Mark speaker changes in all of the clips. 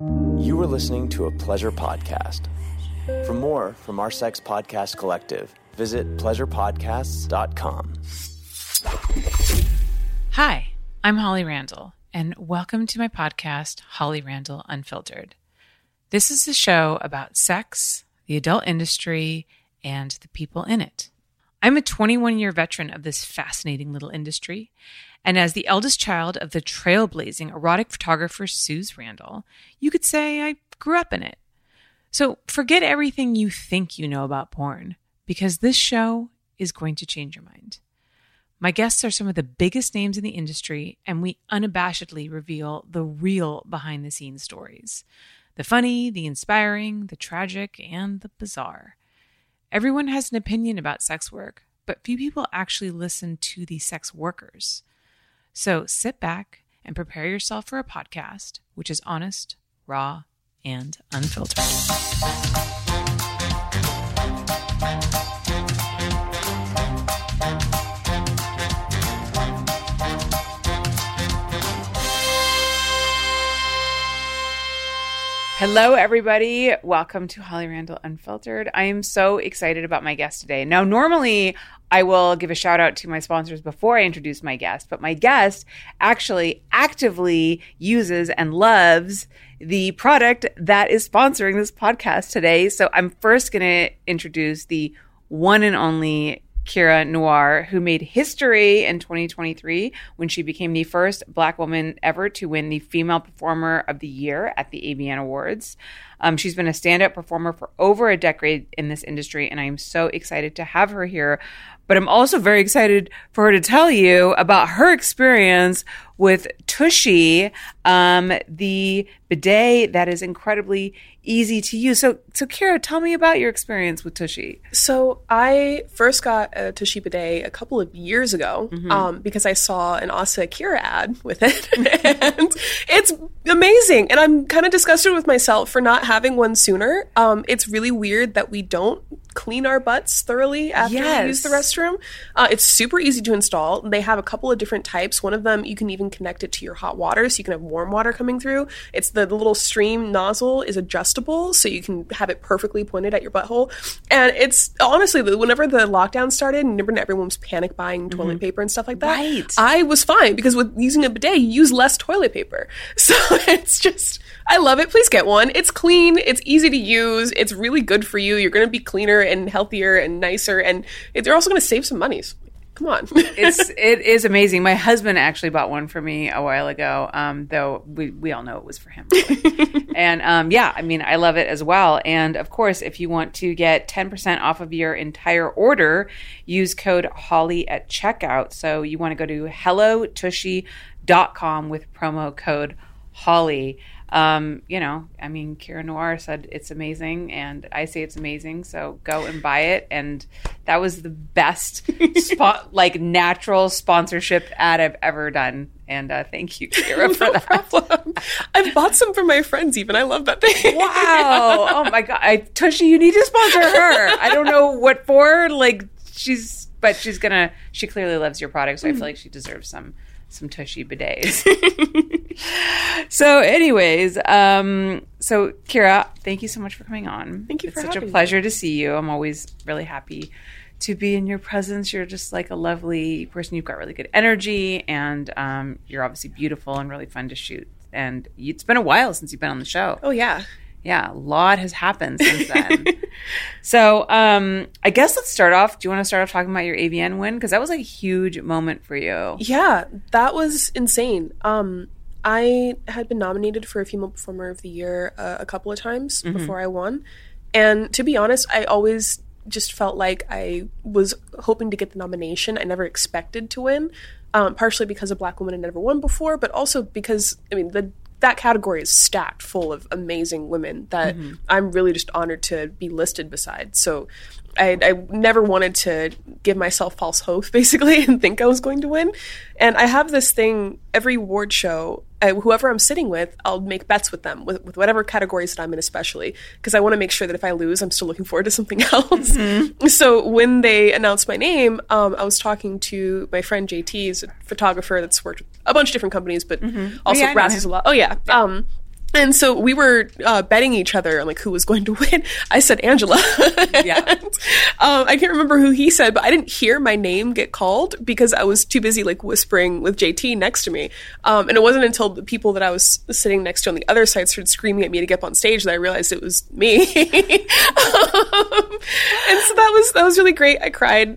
Speaker 1: You are listening to a Pleasure podcast. For more from our Sex Podcast Collective, visit pleasurepodcasts.com.
Speaker 2: Hi, I'm Holly Randall, and welcome to my podcast, Holly Randall Unfiltered. This is a show about sex, the adult industry, and the people in it. I'm a 21-year veteran of this fascinating little industry, and as the eldest child of the trailblazing erotic photographer Suze Randall, you could say I grew up in it. So forget everything you think you know about porn, because this show is going to change your mind. My guests are some of the biggest names in the industry, and we unabashedly reveal the real behind-the-scenes stories. The funny, the inspiring, the tragic, and the bizarre. Everyone has an opinion about sex work, but few people actually listen to the sex workers. So sit back and prepare yourself for a podcast which is honest, raw, and unfiltered. Hello, everybody. Welcome to Holly Randall Unfiltered. I am so excited about my guest today. Now, normally I will give a shout out to my sponsors before I introduce my guest, but my guest actually actively uses and loves the product that is sponsoring this podcast today. So I'm first going to introduce the one and only Kira Noir, who made history in 2023 when she became the first Black woman ever to win the Female Performer of the Year at the AVN Awards. She's been a stand-up performer for over a decade in this industry, and I'm so excited to have her here. But I'm also very excited for her to tell you about her experience with Tushy, the bidet that is incredibly easy to use. So Kira, tell me about your experience with Tushy.
Speaker 3: So I first got a Tushy bidet a couple of years ago because I saw an Asa Akira ad with it. And it's amazing. And I'm kind of disgusted with myself for not having one sooner. It's really weird that we don't clean our butts thoroughly after we use the restroom. It's super easy to install. They have a couple of different types. One of them, you can even connect it to your hot water, so you can have warm water coming through. It's the little stream nozzle is adjustable, so you can have it perfectly pointed at your butthole. And it's honestly, whenever the lockdown started and everyone was panic buying toilet paper and stuff like that, I was fine because with using a bidet, you use less toilet paper. So it's just, I love it. Please get one. It's clean. It's easy to use. It's really good for you. You're going to be cleaner and healthier and nicer, and they're also going to save some money. So, come on.
Speaker 2: It is amazing. My husband actually bought one for me a while ago, though we all know it was for him. Really. And I mean, I love it as well. And of course, if you want to get 10% off of your entire order, use code HOLLY at checkout. So you want to go to hellotushy.com with promo code HOLLY. Kira Noir said it's amazing, and I say it's amazing, so go and buy it. And that was the best natural sponsorship ad I've ever done. And thank you, Kira, for that.
Speaker 3: Problem. I've bought some for my friends even. I love that thing.
Speaker 2: Wow. Oh my God. Tushy, you need to sponsor her. I don't know what for. She clearly loves your product, so I feel like she deserves some Tushy bidets. So anyways, so Kira, thank you so much for coming on.
Speaker 3: Thank you for having me.
Speaker 2: It's such a pleasure to see you. I'm always really happy to be in your presence. You're just like a lovely person. You've got really good energy, and you're obviously beautiful and really fun to shoot. And it's been a while since you've been on the show.
Speaker 3: Oh, yeah.
Speaker 2: Yeah, a lot has happened since then. So I guess let's start off. Do you want to start off talking about your AVN win? Because that was a huge moment for you.
Speaker 3: Yeah, that was insane. I had been nominated for a Female Performer of the Year a couple of times before I won. And to be honest, I always just felt like I was hoping to get the nomination. I never expected to win, partially because a Black woman had never won before, but also because, that category is stacked full of amazing women that I'm really just honored to be listed beside. So I never wanted to give myself false hope, basically, and think I was going to win. And I have this thing, every award show, whoever I'm sitting with, I'll make bets with them, with whatever categories that I'm in especially, because I want to make sure that if I lose, I'm still looking forward to something else. So when they announced my name, I was talking to my friend JT, he's a photographer that's worked with a bunch of different companies, but also razzes a lot. Oh, yeah. And so we were betting each other on like who was going to win. I said Angela.
Speaker 2: Yeah.
Speaker 3: And, I can't remember who he said, but I didn't hear my name get called because I was too busy like whispering with JT next to me. And it wasn't until the people that I was sitting next to on the other side started screaming at me to get up on stage that I realized it was me. And so that was really great. I cried.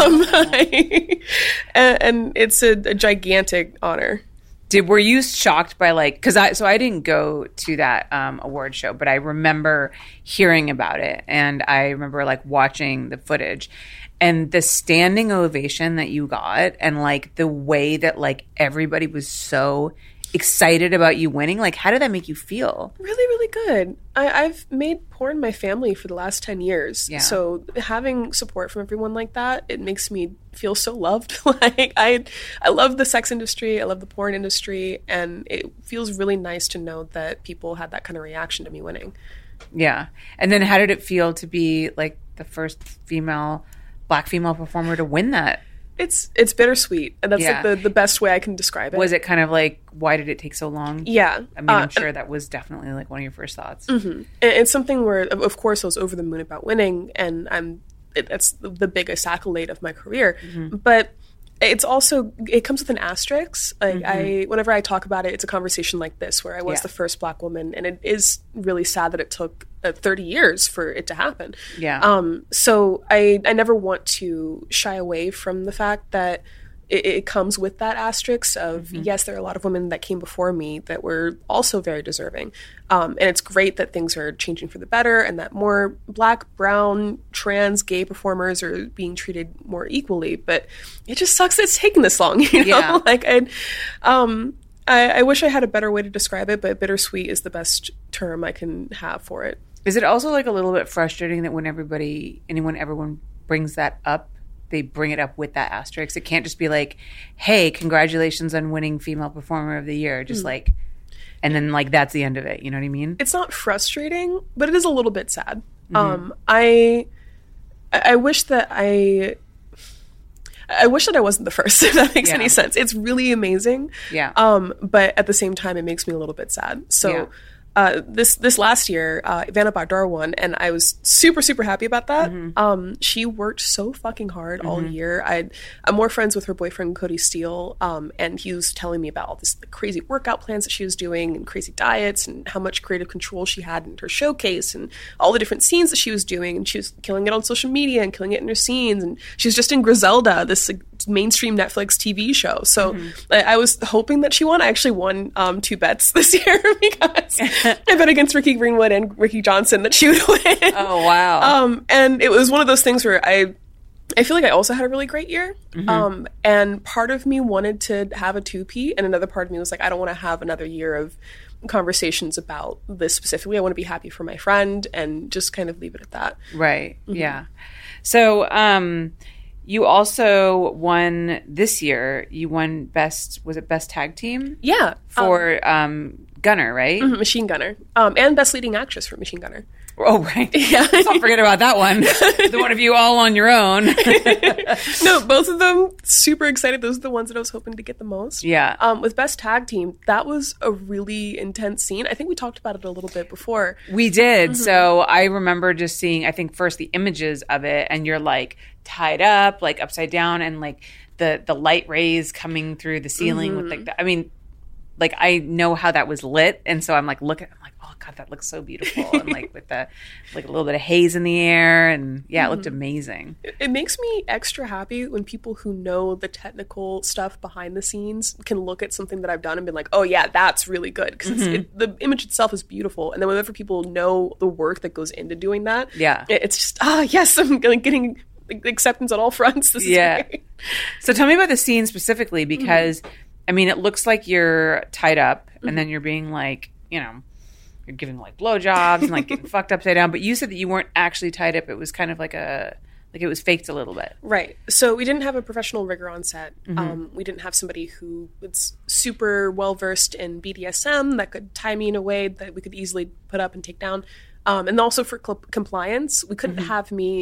Speaker 3: And it's a gigantic honor.
Speaker 2: Were you shocked by like, because I didn't go to that award show, but I remember hearing about it, and I remember like watching the footage and the standing ovation that you got, and like the way that like everybody was so excited about you winning. Like, how did that make you feel?
Speaker 3: Really, really good. I've made porn my family for the last 10 years.
Speaker 2: Yeah.
Speaker 3: So having support from everyone like that, it makes me feel so loved. Like I love the sex industry. I love the porn industry. And it feels really nice to know that people had that kind of reaction to me winning.
Speaker 2: Yeah. And then how did it feel to be like the first Black female performer to win that?
Speaker 3: It's bittersweet, and that's like the best way I can describe it.
Speaker 2: Was it kind of like, why did it take so long?
Speaker 3: Yeah.
Speaker 2: I mean, I'm sure that was definitely like one of your first thoughts.
Speaker 3: Mm-hmm. And it's something where, of course, I was over the moon about winning, and that's the biggest accolade of my career. Mm-hmm. But it's also, it comes with an asterisk. Like whenever I talk about it, it's a conversation like this where I was the first Black woman, and it is really sad that it took 30 years for it to happen.
Speaker 2: Yeah.
Speaker 3: So I never want to shy away from the fact that it comes with that asterisk of, yes, there are a lot of women that came before me that were also very deserving. And it's great that things are changing for the better and that more Black, brown, trans, gay performers are being treated more equally. But it just sucks that it's taking this long, you know?
Speaker 2: Yeah.
Speaker 3: Like, I wish I had a better way to describe it, but bittersweet is the best term I can have for it.
Speaker 2: Is it also like a little bit frustrating that when everyone brings that up, they bring it up with that asterisk? It can't just be like, hey, congratulations on winning Female Performer of the Year. Just like, and then like that's the end of it. You know what I mean?
Speaker 3: It's not frustrating, but it is a little bit sad. I wish that I wish that I wasn't the first, if that makes any sense. It's really amazing.
Speaker 2: Yeah.
Speaker 3: But at the same time, it makes me a little bit sad. So this last year, Vanna Bardar won, and I was super, super happy about that. She worked so fucking hard all year. I'm more friends with her boyfriend, Cody Steele, and he was telling me about all this crazy workout plans that she was doing and crazy diets and how much creative control she had in her showcase and all the different scenes that she was doing. And she was killing it on social media and killing it in her scenes. And she was just in Griselda, this mainstream Netflix TV show. So I was hoping that she won. I actually won 2 bets this year because I bet against Ricky Greenwood and Ricky Johnson that she would win.
Speaker 2: Oh, wow.
Speaker 3: And it was one of those things where I feel like I also had a really great year. And part of me wanted to have a 2P, and another part of me was like, I don't want to have another year of conversations about this specifically. I want to be happy for my friend and just kind of leave it at that.
Speaker 2: Right. Yeah. So, you also won this year. You won best tag team?
Speaker 3: Yeah.
Speaker 2: For Gunner, right?
Speaker 3: Machine Gunner. And best leading actress for Machine Gunner.
Speaker 2: Oh, right. Yeah. Don't forget about that one. The one of you all on your own.
Speaker 3: No, both of them, super excited. Those are the ones that I was hoping to get the most.
Speaker 2: Yeah.
Speaker 3: With best tag team, that was a really intense scene. I think we talked about it a little bit before.
Speaker 2: We did. So I remember just seeing, I think first the images of it, and you're like tied up, like upside down, and like the light rays coming through the ceiling with like I mean, like I know how that was lit, and so I'm like oh god, that looks so beautiful, and like with the like a little bit of haze in the air, and it looked amazing.
Speaker 3: It makes me extra happy when people who know the technical stuff behind the scenes can look at something that I've done and be like, oh yeah, that's really good, because the image itself is beautiful, and then whenever people know the work that goes into doing that, it's just yes, I'm getting acceptance on all fronts. This is great.
Speaker 2: So tell me about the scene specifically, because I mean, it looks like you're tied up, and then you're being like, you know, you're giving like blowjobs and like getting fucked upside down. But you said that you weren't actually tied up. It was kind of like it was faked a little bit.
Speaker 3: Right. So we didn't have a professional rigger on set. We didn't have somebody who was super well versed in BDSM that could tie me in a way that we could easily put up and take down. And also for compliance, we couldn't have me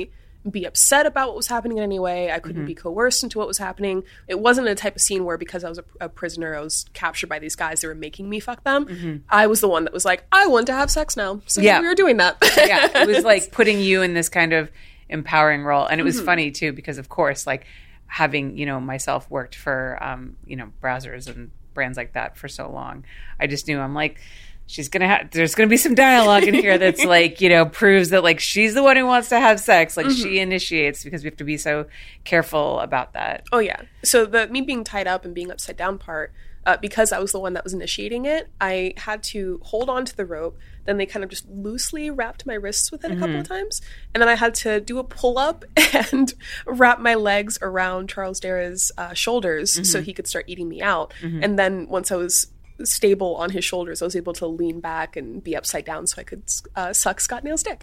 Speaker 3: be upset about what was happening in any way. I couldn't be coerced into what was happening. It wasn't a type of scene where because I was a prisoner, I was captured by these guys, they were making me fuck them. I was the one that was like, I want to have sex now. So we were doing that.
Speaker 2: Yeah, it was like putting you in this kind of empowering role. And it was funny too, because of course, like having, myself worked for, browsers and brands like that for so long, I just knew, I'm like, there's gonna be some dialogue in here that's like, proves that like she's the one who wants to have sex, like she initiates, because we have to be so careful about that.
Speaker 3: Oh yeah. So me being tied up and being upside down part, because I was the one that was initiating it, I had to hold on to the rope. Then they kind of just loosely wrapped my wrists with it a couple of times. And then I had to do a pull-up and wrap my legs around Charles Dara's shoulders so he could start eating me out. And then once I was stable on his shoulders, I was able to lean back and be upside down so I could suck Scott Nail's dick.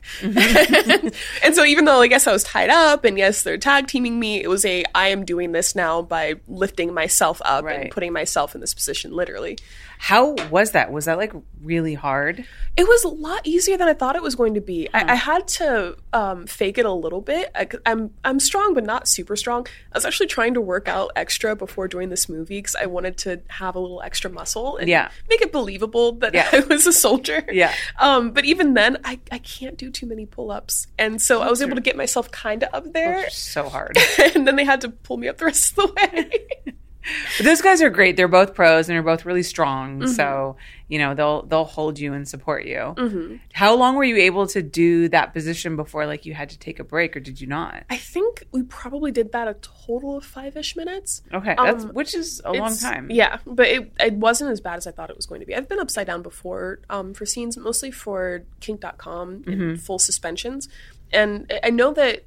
Speaker 3: And so even though I guess I was tied up and yes, they're tag teaming me, it was I am doing this now by lifting myself up and putting myself in this position, literally.
Speaker 2: How was that? Was that like really hard?
Speaker 3: It was a lot easier than I thought it was going to be. I had to fake it a little bit. I'm strong, but not super strong. I was actually trying to work out extra before doing this movie because I wanted to have a little extra muscle and make it believable that I was a soldier. Yeah. But even then, I can't do too many pull-ups. And so I was able to get myself kind of up there.
Speaker 2: So hard.
Speaker 3: And then they had to pull me up the rest of the way.
Speaker 2: But those guys are great. They're both pros and they're both really strong. So, they'll hold you and support you. How long were you able to do that position before like you had to take a break, or did you not?
Speaker 3: I think we probably did that a total of 5-ish minutes.
Speaker 2: Okay. Which is a long time.
Speaker 3: Yeah. But it wasn't as bad as I thought it was going to be. I've been upside down before for scenes, mostly for kink.com in full suspensions. And I know that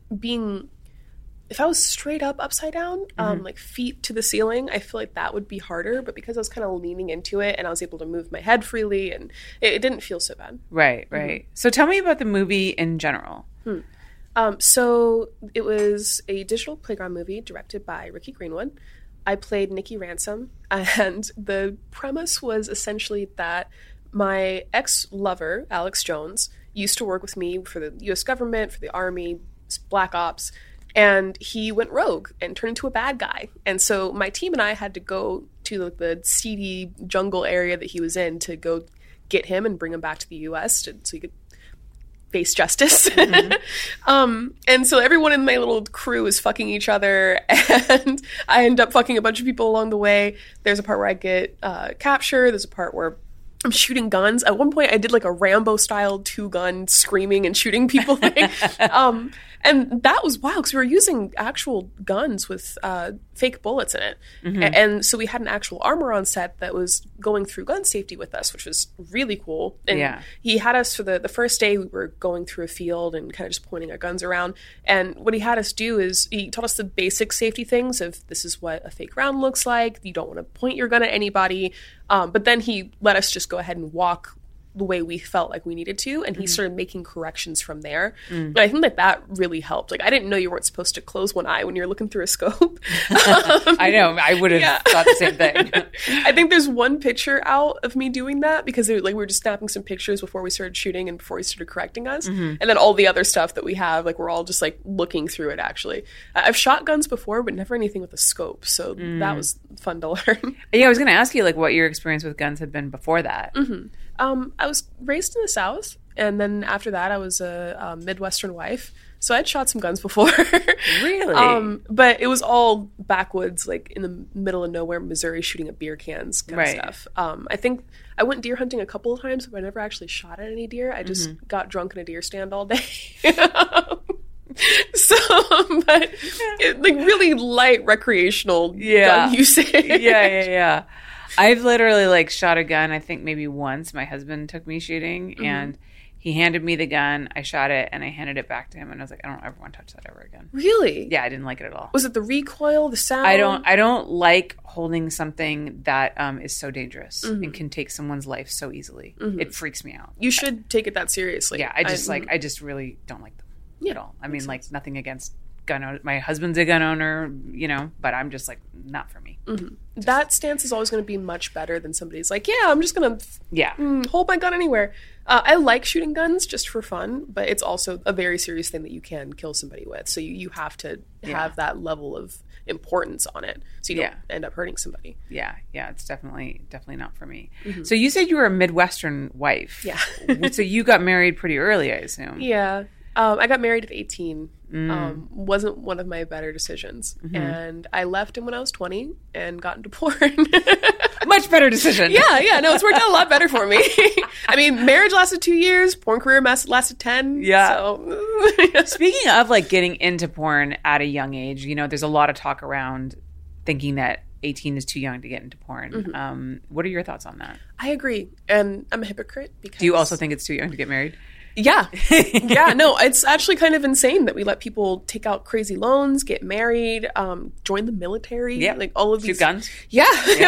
Speaker 3: if I was straight up upside down, like feet to the ceiling, I feel like that would be harder. But because I was kind of leaning into it and I was able to move my head freely, and it didn't feel so bad.
Speaker 2: Right. So tell me about the movie in general.
Speaker 3: So it was a digital playground movie directed by Ricky Greenwood. I played Nikki Ransom, and the premise was essentially that my ex-lover, Alex Jones, used to work with me for the U.S. government, for the Army, Black Ops. And he went rogue and turned into a bad guy. And so my team and I had to go to the seedy jungle area that he was in to go get him and bring him back to the U.S. so he could face justice. And so everyone in my little crew is fucking each other. And I end up fucking a bunch of people along the way. There's a part where I get captured. There's a part where I'm shooting guns. At one point, I did like a Rambo-style 2-gun screaming and shooting people thing. And that was wild because we were using actual guns with fake bullets in it. And so we had an actual armor on set that was going through gun safety with us, which was really cool. And he had us for the first day, we were going through a field and kind of just pointing our guns around. And what he had us do is he taught us the basic safety things of this is what a fake round looks like. You don't want to point your gun at anybody. But then he let us just go ahead and walk the way we felt like we needed to, and he started making corrections from there. And I think that really helped. Like, I didn't know you weren't supposed to close one eye when you're looking through a scope.
Speaker 2: I know. I would have thought the same thing.
Speaker 3: I think there's one picture out of me doing that because we were just snapping some pictures before we started shooting and before he started correcting us. And then all the other stuff that we have, like, we're all just like looking through it, actually. I've shot guns before, but never anything with a scope. So that was fun to learn.
Speaker 2: Yeah, I was going to ask you, like, what your experience with guns had been before that.
Speaker 3: I was raised in the South, and then after that, I was a Midwestern wife. So I'd shot some guns before.
Speaker 2: Really?
Speaker 3: But it was all backwoods, like in the middle of nowhere, Missouri, shooting at beer cans kind of stuff. I think I went deer hunting a couple of times, but I never actually shot at any deer. I just got drunk in a deer stand all day. But like really light recreational gun usage.
Speaker 2: Yeah. I've literally like shot a gun, I think maybe once. My husband took me shooting and he handed me the gun. I shot it and I handed it back to him and I was like, I don't ever want to touch that ever again.
Speaker 3: Really?
Speaker 2: Yeah, I didn't like it at all.
Speaker 3: Was it the recoil, the sound?
Speaker 2: I don't like holding something that is so dangerous and can take someone's life so easily. It freaks me out.
Speaker 3: You should take it that seriously.
Speaker 2: Yeah, I just really don't like them at all. I mean, like nothing against my husband's a gun owner, you know, but I'm just like, not for me.
Speaker 3: Mm-hmm. That stance is always going to be much better than somebody's like, yeah, I'm just going to hold my gun anywhere. I like shooting guns just for fun, but it's also a very serious thing that you can kill somebody with. So you have to have that level of importance on it, so you don't end up hurting somebody.
Speaker 2: Yeah, it's definitely not for me. Mm-hmm. So you said you were a Midwestern wife.
Speaker 3: Yeah.
Speaker 2: So you got married pretty early, I assume.
Speaker 3: Yeah. I got married at 18. Wasn't one of my better decisions. Mm-hmm. And I left him when I was 20 and got into porn.
Speaker 2: Much better decision.
Speaker 3: Yeah. No, it's worked out a lot better for me. I mean, marriage lasted 2 years. Porn career lasted 10.
Speaker 2: Yeah.
Speaker 3: So.
Speaker 2: Speaking of like getting into porn at a young age, you know, there's a lot of talk around thinking that 18 is too young to get into porn. Mm-hmm. What are your thoughts on that?
Speaker 3: I agree. And I'm a hypocrite because...
Speaker 2: Do you also think it's too young to get married?
Speaker 3: Yeah. No, it's actually kind of insane that we let people take out crazy loans, get married, join the military, like all of these.
Speaker 2: Shoot guns.
Speaker 3: Yeah.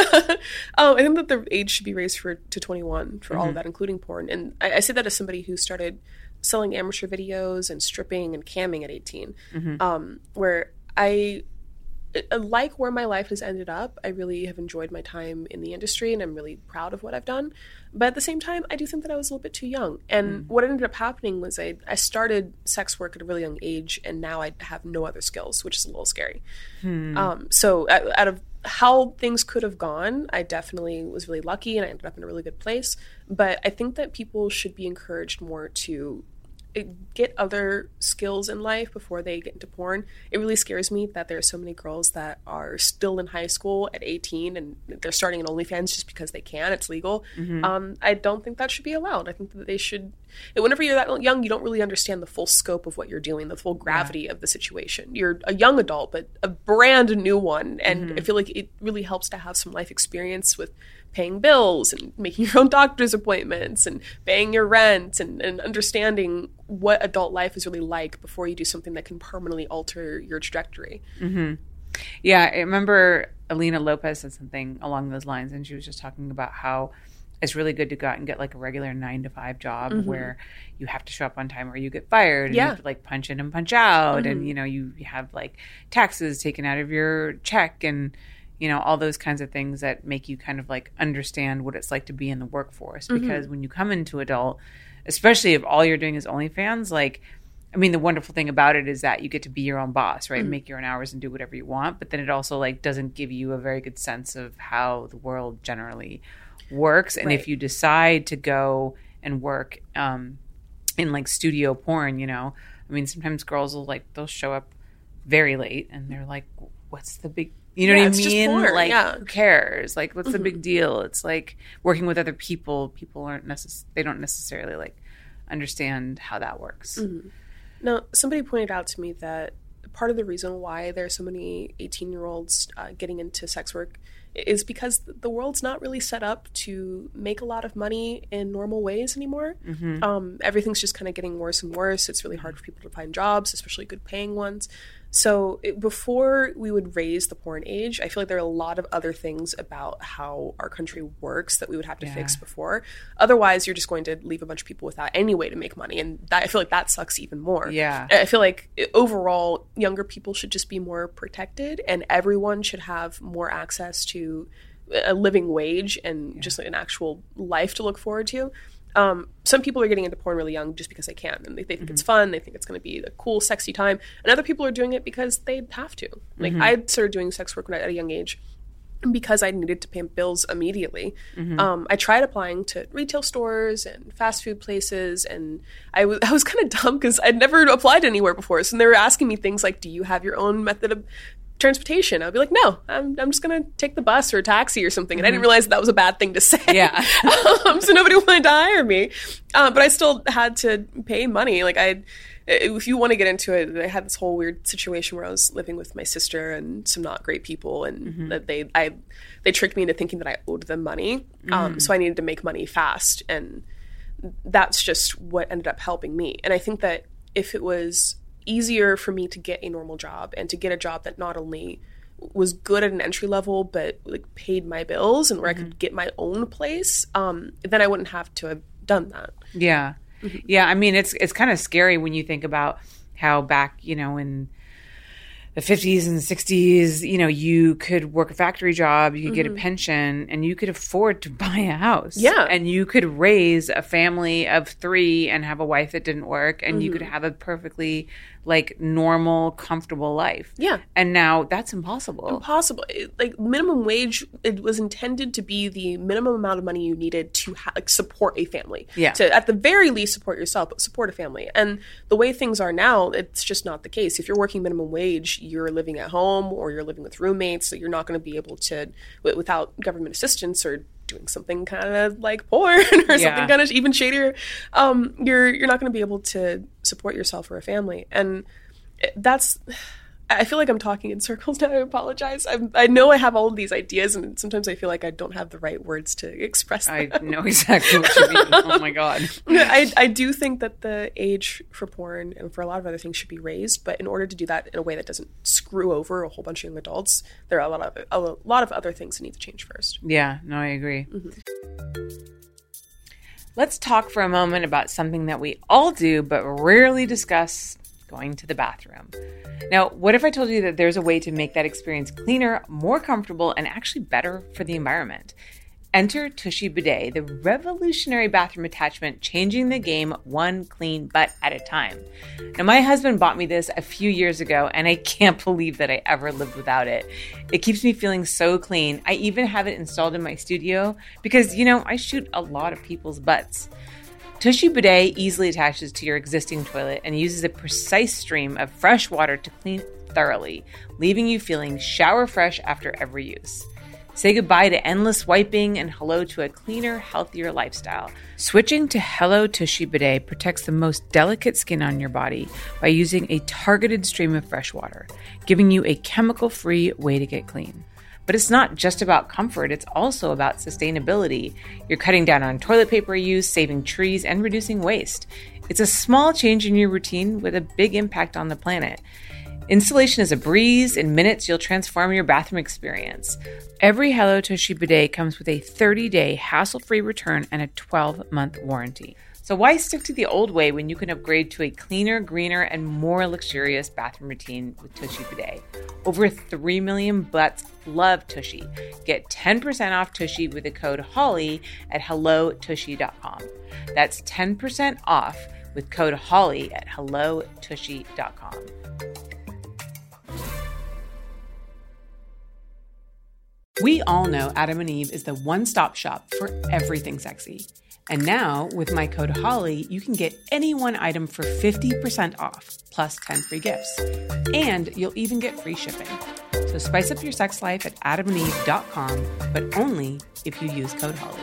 Speaker 3: I think that the age should be raised to 21 for all of that, including porn. And I say that as somebody who started selling amateur videos and stripping and camming at 18, where I like where my life has ended up. I really have enjoyed my time in the industry, and I'm really proud of what I've done. But at the same time, I do think that I was a little bit too young. And what ended up happening was I started sex work at a really young age, and now I have no other skills, which is a little scary. So out of how things could have gone, I definitely was really lucky, and I ended up in a really good place. But I think that people should be encouraged more to get other skills in life before they get into porn. It really scares me that there are so many girls that are still in high school at 18 and they're starting an OnlyFans just because they can. It's legal. I don't think that should be allowed. I think that they should... Whenever you're that young, you don't really understand the full scope of what you're doing, the full gravity of the situation. You're a young adult, but a brand new one. And I feel like it really helps to have some life experience with paying bills and making your own doctor's appointments and paying your rent and understanding what adult life is really like before you do something that can permanently alter your trajectory.
Speaker 2: Yeah, I remember Alina Lopez said something along those lines, and she was just talking about how it's really good to go out and get like a regular 9-to-5 job where you have to show up on time or you get fired and you have to like punch in and punch out and, you know, you have like taxes taken out of your check and, you know, all those kinds of things that make you kind of like understand what it's like to be in the workforce. Because when you come into adult, especially if all you're doing is OnlyFans, like, I mean, the wonderful thing about it is that you get to be your own boss, right? Make your own hours and do whatever you want. But then it also like doesn't give you a very good sense of how the world generally works. And if you decide to go and work in like studio porn, you know, I mean, sometimes girls will like, they'll show up very late and they're like, what's the big... You know what I mean? Like, who cares? Like, what's the big deal? It's like working with other people. People aren't they don't necessarily like understand how that works.
Speaker 3: Now, somebody pointed out to me that part of the reason why there are so many 18-year-olds getting into sex work is because the world's not really set up to make a lot of money in normal ways anymore. Everything's just kind of getting worse and worse. It's really hard for people to find jobs, especially good paying ones. So before we would raise the porn age, I feel like there are a lot of other things about how our country works that we would have to fix before. Otherwise, you're just going to leave a bunch of people without any way to make money. And I feel like that sucks even more. I feel like overall, younger people should just be more protected and everyone should have more access to a living wage and just like an actual life to look forward to. Some people are getting into porn really young just because they can, and they think it's fun. They think it's going to be a cool, sexy time. And other people are doing it because they have to. Like I started doing sex work at a young age because I needed to pay bills immediately. I tried applying to retail stores and fast food places, and I was kind of dumb because I'd never applied anywhere before. So they were asking me things like, "Do you have your own method of transportation?" I'd be like, no, I'm just gonna take the bus or a taxi or something. And I didn't realize that was a bad thing to say. So nobody wanted to hire me, but I still had to pay money. Like if you want to get into it, I had this whole weird situation where I was living with my sister and some not great people, and that they tricked me into thinking that I owed them money. So I needed to make money fast, and that's just what ended up helping me. And I think that if it was easier for me to get a normal job and to get a job that not only was good at an entry level but like paid my bills and where I could get my own place, then I wouldn't have to have done that. I mean, it's kind of scary when you think about how back, you know, in
Speaker 2: the 50s and 60s, you know, you could work a factory job, you could get a pension, and you could afford to buy a house.
Speaker 3: Yeah.
Speaker 2: And you could raise a family of 3 and have a wife that didn't work, and you could have a perfectly, like, normal, comfortable life.
Speaker 3: Yeah.
Speaker 2: And now that's impossible.
Speaker 3: Impossible. Like, minimum wage, it was intended to be the minimum amount of money you needed to support a family.
Speaker 2: Yeah.
Speaker 3: To, at the very least, support yourself, but support a family. And the way things are now, it's just not the case. If you're working minimum wage, you're living at home or you're living with roommates, so you're not going to be able to, without government assistance or doing something kind of like porn or something kind of even shadier, you're not going to be able to support yourself or a family. And that's, I feel like I'm talking in circles now. I apologize. I know I have all of these ideas, and sometimes I feel like I don't have the right words to express them.
Speaker 2: I know exactly what you mean. Oh my God.
Speaker 3: I do think that the age for porn and for a lot of other things should be raised, but in order to do that in a way that doesn't screw over a whole bunch of young adults, there are a lot of other things that need to change first.
Speaker 2: Yeah, no, I agree. Let's talk for a moment about something that we all do but rarely discuss: going to the bathroom. Now, what if I told you that there's a way to make that experience cleaner, more comfortable, and actually better for the environment? Enter Tushy Bidet, the revolutionary bathroom attachment changing the game one clean butt at a time. Now, my husband bought me this a few years ago, and I can't believe that I ever lived without it. It keeps me feeling so clean. I even have it installed in my studio because, you know, I shoot a lot of people's butts. Tushy Bidet easily attaches to your existing toilet and uses a precise stream of fresh water to clean thoroughly, leaving you feeling shower fresh after every use. Say goodbye to endless wiping and hello to a cleaner, healthier lifestyle. Switching to Hello Tushy Bidet protects the most delicate skin on your body by using a targeted stream of fresh water, giving you a chemical-free way to get clean. But it's not just about comfort, it's also about sustainability. You're cutting down on toilet paper use, saving trees, and reducing waste. It's a small change in your routine with a big impact on the planet. Installation is a breeze. In minutes, you'll transform your bathroom experience. Every Hello Tushy Bidet comes with a 30-day hassle-free return and a 12-month warranty. So why stick to the old way when you can upgrade to a cleaner, greener, and more luxurious bathroom routine with Tushy Bidet? Over 3 million butts love Tushy. Get 10% off Tushy with the code HOLLY at hellotushy.com. That's 10% off with code HOLLY at hellotushy.com. We all know Adam and Eve is the one-stop shop for everything sexy. And now, with my code HOLLY, you can get any one item for 50% off, plus 10 free gifts. And you'll even get free shipping. So spice up your sex life at adamandeve.com, but only if you use code HOLLY.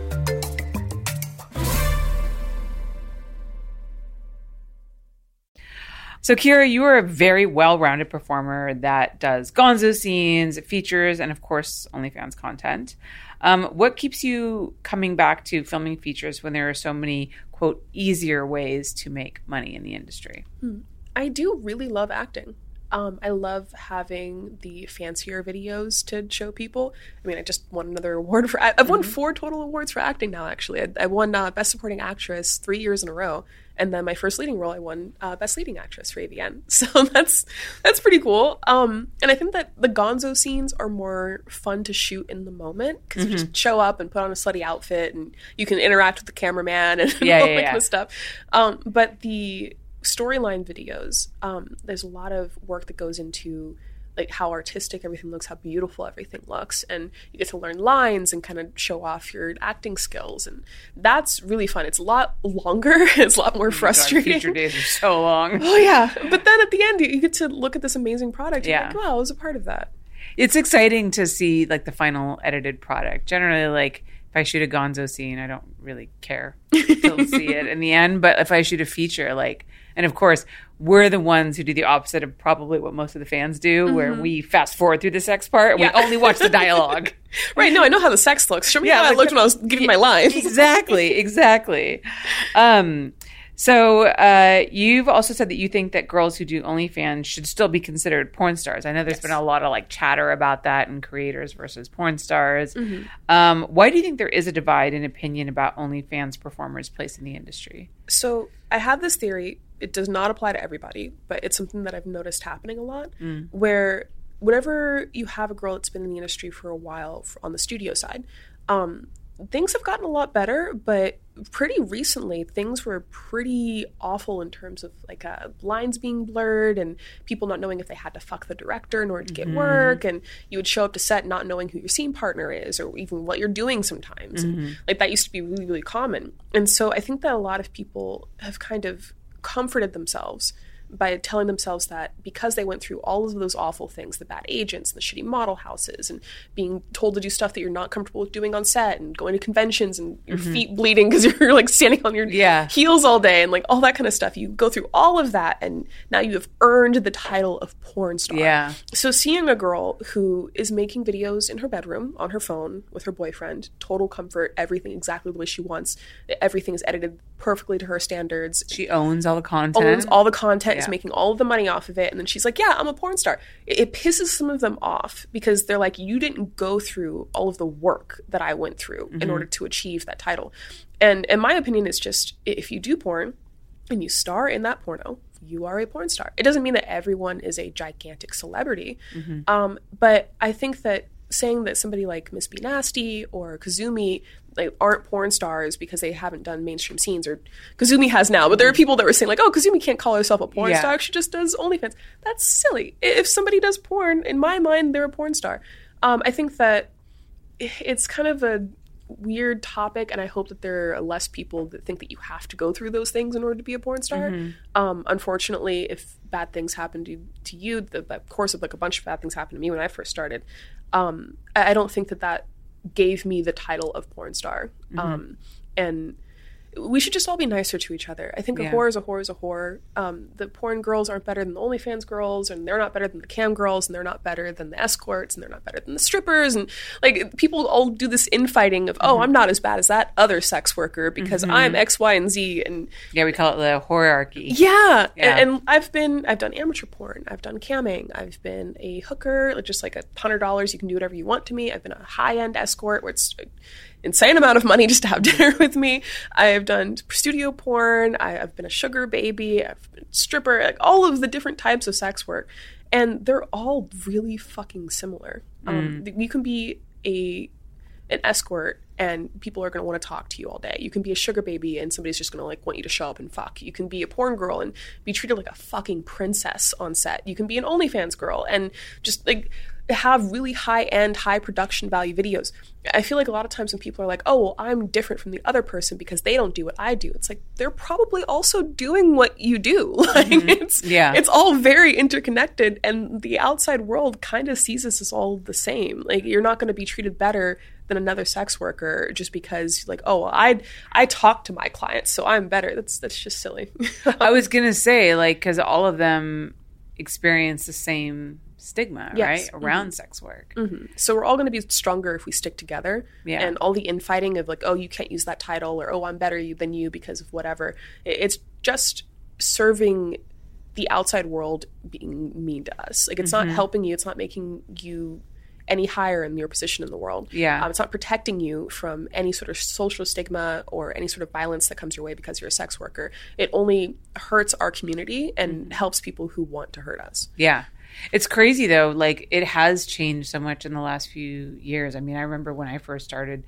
Speaker 2: So, Kira, you are a very well-rounded performer that does gonzo scenes, features, and, of course, OnlyFans content. What keeps you coming back to filming features when there are so many, quote, easier ways to make money in the industry?
Speaker 3: I do really love acting. I love having the fancier videos to show people. I mean, I just won another award for... I've won 4 total awards for acting now, actually. I won Best Supporting Actress 3 years in a row. And then my first leading role, I won Best Leading Actress for AVN. So that's pretty cool. And I think that the gonzo scenes are more fun to shoot in the moment because you just show up and put on a slutty outfit and you can interact with the cameraman and all that kind of stuff. But the storyline videos, there's a lot of work that goes into like how artistic everything looks, how beautiful everything looks, and you get to learn lines and kind of show off your acting skills, and that's really fun. It's a lot longer. It's a lot more frustrating.
Speaker 2: God, feature days are so long.
Speaker 3: Oh yeah, but then at the end you get to look at this amazing product. And you're like, wow, I was a part of that.
Speaker 2: It's exciting to see like the final edited product. Generally, like if I shoot a gonzo scene, I don't really care to see it in the end. But if I shoot a feature, like, and of course, we're the ones who do the opposite of probably what most of the fans do, where we fast forward through the sex part and we only watch the dialogue.
Speaker 3: Right. No, I know how the sex looks. Show me how I looked when I was giving my lines.
Speaker 2: Exactly. So you've also said that you think that girls who do OnlyFans should still be considered porn stars. I know there's been a lot of like chatter about that and creators versus porn stars. Why do you think there is a divide in opinion about OnlyFans performers' place in the industry?
Speaker 3: So I have this theory. it does not apply to everybody, but it's something that I've noticed happening a lot, where whenever you have a girl that's been in the industry for a while on the studio side, things have gotten a lot better, but pretty recently things were pretty awful in terms of like lines being blurred and people not knowing if they had to fuck the director in order to get work, and you would show up to set not knowing who your scene partner is or even what you're doing sometimes. And, like, that used to be really, really common. And so I think that a lot of people have kind of comforted themselves by telling themselves that because they went through all of those awful things, the bad agents and the shitty model houses and being told to do stuff that you're not comfortable with doing on set and going to conventions and your feet bleeding because you're like standing on your heels all day and like all that kind of stuff. You go through all of that and now you have earned the title of porn star. Yeah. So seeing a girl who is making videos in her bedroom on her phone with her boyfriend, total comfort, everything exactly the way she wants, everything is edited perfectly to her standards.
Speaker 2: She owns all the content.
Speaker 3: Is making all of the money off of it, and then she's like, yeah, I'm a porn star. It pisses some of them off because they're like, you didn't go through all of the work that I went through in order to achieve that title. And in my opinion, it's just, if you do porn and you star in that porno, you are a porn star. It doesn't mean that everyone is a gigantic celebrity, but I think that saying that somebody like Miss B Nasty or Kazumi like aren't porn stars because they haven't done mainstream scenes, or Kazumi has now, but there are people that were saying like, oh, Kazumi can't call herself a porn star, she just does OnlyFans. That's silly. If somebody does porn, in my mind, they're a porn star. I think that it's kind of a weird topic, and I hope that there are less people that think that you have to go through those things in order to be a porn star. Unfortunately, if bad things happen to you, the course of like a bunch of bad things happened to me when I first started, I don't think that gave me the title of porn star. And we should just all be nicer to each other. I think a whore is a whore is a whore. The porn girls aren't better than the OnlyFans girls, and they're not better than the cam girls, and they're not better than the escorts, and they're not better than the strippers. And like, people all do this infighting of, oh, I'm not as bad as that other sex worker because I'm X, Y, and Z. And
Speaker 2: yeah, we call it the hierarchy.
Speaker 3: Yeah. And I've done amateur porn. I've done camming. I've been a hooker, just like $100. You can do whatever you want to me. I've been a high-end escort where it's insane amount of money just to have dinner with me. I have done studio porn. I've been a sugar baby. I've been a stripper. Like, all of the different types of sex work, and they're all really fucking similar. You can be an escort and people are going to want to talk to you all day. You can be a sugar baby and somebody's just going to like want you to show up and fuck. You can be a porn girl and be treated like a fucking princess on set. You can be an OnlyFans girl and just like have really high-end, high production value videos. I feel like a lot of times when people are like, oh, well, I'm different from the other person because they don't do what I do. It's like, they're probably also doing what you do. Like, it's all very interconnected, and the outside world kind of sees us as all the same. Like, you're not going to be treated better than another sex worker just because, like, oh, well, I talk to my clients, so I'm better. That's just silly.
Speaker 2: I was going to say, like, because all of them experience the same stigma, right, around sex work.
Speaker 3: So we're all going to be stronger if we stick together. And all the infighting of like, oh, you can't use that title, or oh, I'm better than you because of whatever, it's just serving the outside world being mean to us. Like, it's not helping you. It's not making you any higher in your position in the world. It's not protecting you from any sort of social stigma or any sort of violence that comes your way because you're a sex worker. It only hurts our community and helps people who want to hurt us.
Speaker 2: It's crazy, though. Like, it has changed so much in the last few years. I mean, I remember when I first started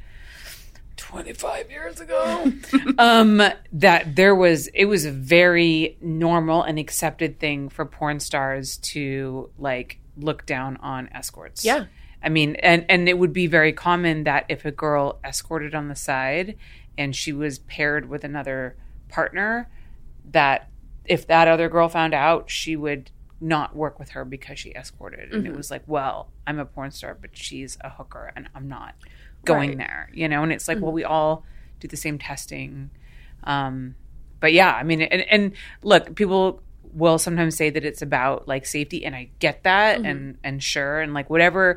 Speaker 2: 25 years ago, that it was a very normal and accepted thing for porn stars to, like, look down on escorts. I mean, and it would be very common that if a girl escorted on the side and she was paired with another partner, that if that other girl found out, she would not work with her because she escorted. And it was like, well, I'm a porn star, but she's a hooker and I'm not going there, you know? And it's like, well, we all do the same testing. But yeah, I mean, and look, people will sometimes say that it's about like safety, and I get that, and sure, and like whatever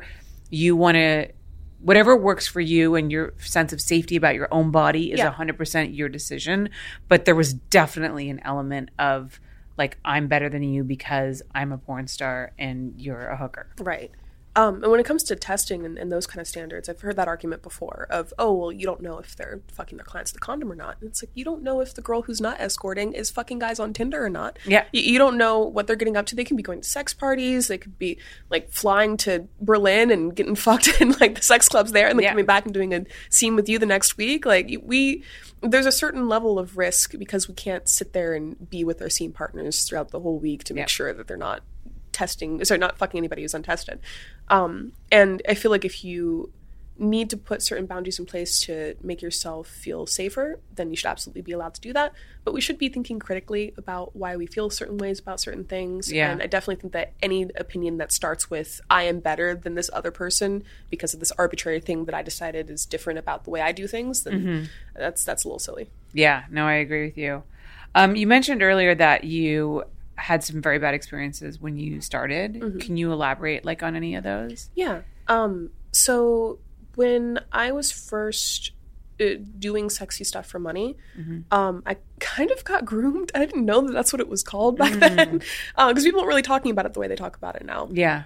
Speaker 2: works for you and your sense of safety about your own body is 100% your decision. But there was definitely an element of like, I'm better than you because I'm a porn star and you're a hooker.
Speaker 3: Right. And when it comes to testing and those kind of standards, I've heard that argument before of, oh, well, you don't know if they're fucking their clients with a condom or not. And it's like, you don't know if the girl who's not escorting is fucking guys on Tinder or not.
Speaker 2: Yeah.
Speaker 3: You don't know what they're getting up to. They can be going to sex parties. They could be like flying to Berlin and getting fucked in like the sex clubs there and then coming back and doing a scene with you the next week. Like there's a certain level of risk because we can't sit there and be with our scene partners throughout the whole week to make sure that they're not not fucking anybody who's untested. And I feel like if you need to put certain boundaries in place to make yourself feel safer, then you should absolutely be allowed to do that. But we should be thinking critically about why we feel certain ways about certain things. Yeah. And I definitely think that any opinion that starts with, I am better than this other person because of this arbitrary thing that I decided is different about the way I do things, then that's a little silly.
Speaker 2: Yeah, no, I agree with you. You mentioned earlier that you had some very bad experiences when you started. Can you elaborate like on any of those?
Speaker 3: Yeah. So when I was first doing sexy stuff for money, I kind of got groomed. I didn't know that that's what it was called back then because people aren't really talking about it the way they talk about it now.
Speaker 2: Yeah.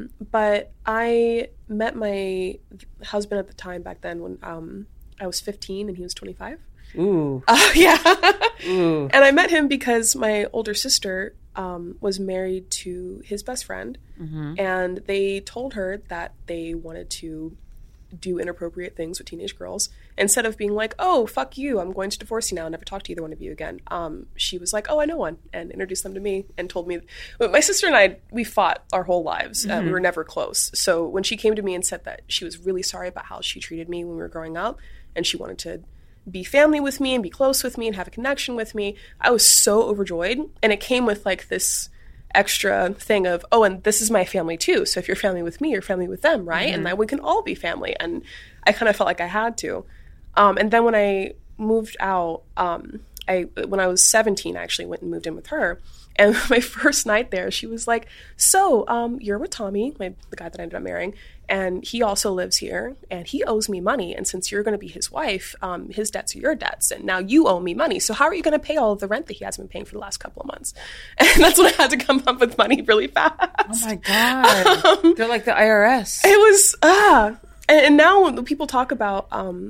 Speaker 3: But I met my husband at the time back then when I was 15 and he was 25.
Speaker 2: Ooh.
Speaker 3: Yeah.
Speaker 2: Ooh.
Speaker 3: And I met him because my older sister was married to his best friend, and they told her that they wanted to do inappropriate things with teenage girls. Instead of being like, oh, fuck you, I'm going to divorce you now and never talk to either one of you again, she was like, oh, I know one, and introduced them to me and told me. My sister and I, we fought our whole lives. We were never close. So when she came to me and said that she was really sorry about how she treated me when we were growing up, and she wanted to be family with me and be close with me and have a connection with me, I was so overjoyed. And it came with like this extra thing of, oh, and this is my family too. So if you're family with me, you're family with them, right? And that we can all be family. And I kind of felt like I had to. And then when I moved out, when I was 17, I actually went and moved in with her. And my first night there, she was like, so you're with Tommy, the guy that I ended up marrying, and he also lives here, and he owes me money. And since you're going to be his wife, his debts are your debts, and now you owe me money. So how are you going to pay all of the rent that he hasn't been paying for the last couple of months? And that's when I had to come up with money really fast.
Speaker 2: Oh my God. They're like the IRS.
Speaker 3: It was, and now when people talk about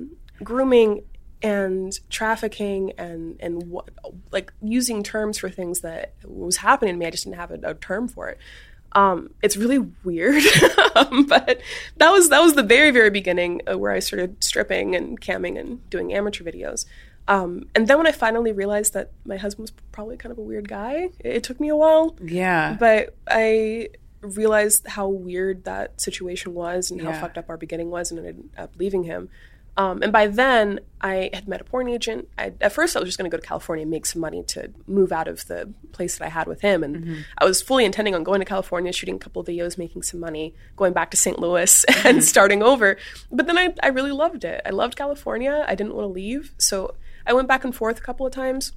Speaker 3: grooming and trafficking and what, like using terms for things that was happening to me, I just didn't have a term for it. It's really weird, but that was the very, very beginning where I started stripping and camming and doing amateur videos. And then when I finally realized that my husband was probably kind of a weird guy, it took me a while.
Speaker 2: Yeah.
Speaker 3: But I realized how weird that situation was and how fucked up our beginning was, and I ended up leaving him. And by then, I had met a porn agent. At first, I was just going to go to California and make some money to move out of the place that I had with him. And I was fully intending on going to California, shooting a couple of videos, making some money, going back to St. Louis and starting over. But then I really loved it. I loved California. I didn't want to leave. So I went back and forth a couple of times.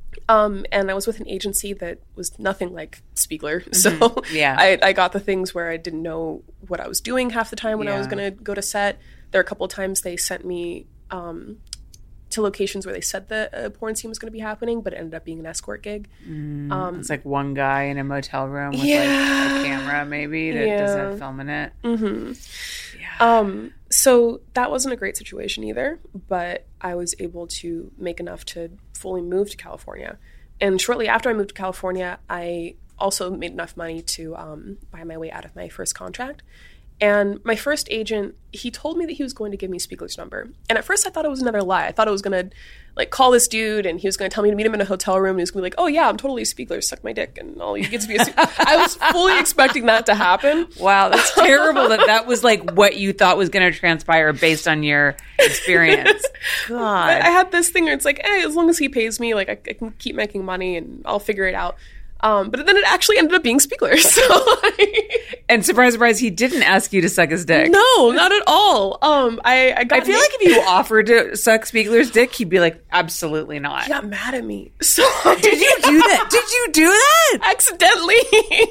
Speaker 3: And I was with an agency that was nothing like Spiegler. So I got the things where I didn't know what I was doing half the time when I was going to go to set. There are a couple of times they sent me to locations where they said that a porn scene was going to be happening, but it ended up being an escort gig.
Speaker 2: It's like one guy in a motel room with like a camera maybe that does that filming it.
Speaker 3: So that wasn't a great situation either, but I was able to make enough to fully move to California. And shortly after I moved to California, I also made enough money to buy my way out of my first contract. And my first agent, he told me that he was going to give me Spiegler's number. And at first I thought it was another lie. I thought it was going to like call this dude and he was going to tell me to meet him in a hotel room and he was going to be like, oh yeah, I'm totally Spiegler, suck my dick and all you get to be a I was fully expecting that to happen.
Speaker 2: Wow, that's terrible that was like what you thought was going to transpire based on your experience. God.
Speaker 3: I had this thing where it's like, as long as he pays me, like I can keep making money and I'll figure it out. But then it actually ended up being Spiegler. So
Speaker 2: and surprise, surprise, he didn't ask you to suck his dick.
Speaker 3: No, not at all. I
Speaker 2: feel like if you offered to suck Spiegler's dick, he'd be like, absolutely not.
Speaker 3: He got mad at me. So
Speaker 2: Did you do that? Did you do that?
Speaker 3: Accidentally.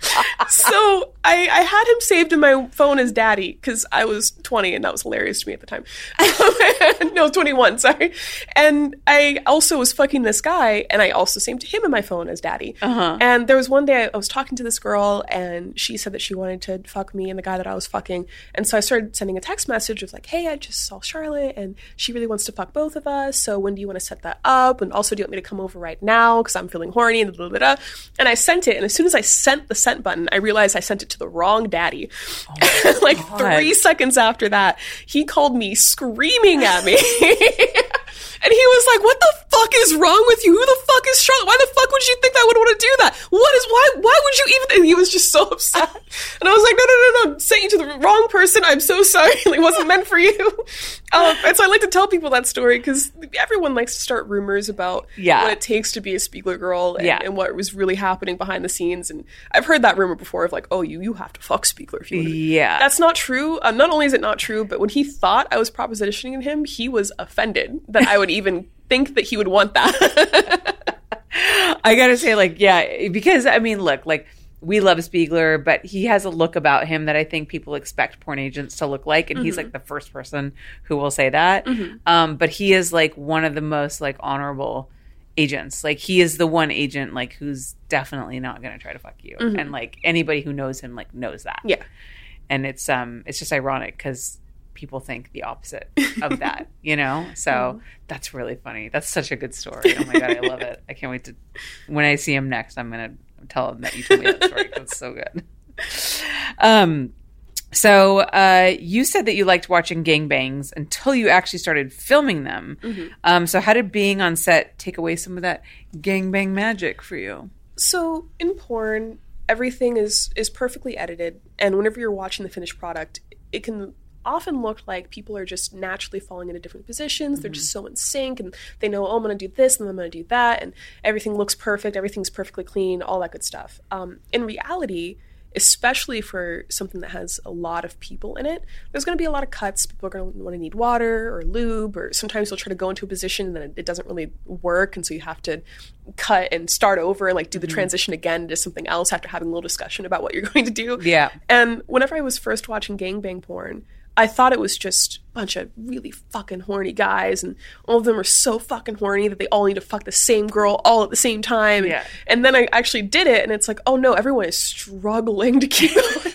Speaker 3: So I had him saved in my phone as Daddy because I was 20 and that was hilarious to me at the time. No, 21, sorry. And I also was fucking this guy and I also saved him in my phone as Daddy. And there was one day I was talking to this girl and she said that she wanted to fuck me and the guy that I was fucking. And so I started sending a text message of like, hey, I just saw Charlotte and she really wants to fuck both of us. So when do you want to set that up? And also, do you want me to come over right now? Because I'm feeling horny and blah, blah, blah. And I sent it. And as soon as I sent the sent button, I realized I sent it to the wrong Daddy. Like 3 seconds after that, he called me screaming at me. And he was like, what the fuck is wrong with you? Who the fuck is Charlotte? Why the fuck would you think I would want to do that? Why would you even? And he was just so upset. And I was like, no, sent you to the wrong person. I'm so sorry. It wasn't meant for you. And so I like to tell people that story because everyone likes to start rumors about what it takes to be a Spiegler girl and what was really happening behind the scenes. And I've heard that rumor before of like, oh, you have to fuck Spiegler if you want to.
Speaker 2: Yeah.
Speaker 3: That's not true. Not only is it not true, but when he thought I was propositioning him, he was offended that I would even think that he would want that.
Speaker 2: I gotta say, like, yeah, because I mean, look, like, we love Spiegler, but he has a look about him that I think people expect porn agents to look like, and he's like the first person who will say that. But he is like one of the most like honorable agents. Like, he is the one agent like who's definitely not gonna try to fuck you, and like anybody who knows him like knows that.
Speaker 3: Yeah,
Speaker 2: and it's just ironic because people think the opposite of that, you know? So that's really funny. That's such a good story. Oh my God, I love it. I can't wait to, when I see him next, I'm going to tell him that you told me that story because it's so good. So you said that you liked watching gangbangs until you actually started filming them. So how did being on set take away some of that gangbang magic for you?
Speaker 3: So in porn, everything is perfectly edited. And whenever you're watching the finished product, it can often look like people are just naturally falling into different positions. They're just so in sync and they know, oh, I'm going to do this and I'm going to do that. And everything looks perfect. Everything's perfectly clean, all that good stuff. In reality, especially for something that has a lot of people in it, there's going to be a lot of cuts. People are going to want to need water or lube, or sometimes they'll try to go into a position and then it doesn't really work. And so you have to cut and start over and like do the transition again to something else after having a little discussion about what you're going to do.
Speaker 2: Yeah.
Speaker 3: And whenever I was first watching gangbang porn, I thought it was just a bunch of really fucking horny guys, and all of them are so fucking horny that they all need to fuck the same girl all at the same time.
Speaker 2: Yeah.
Speaker 3: And then I actually did it, and it's like, oh no, everyone is struggling to keep going.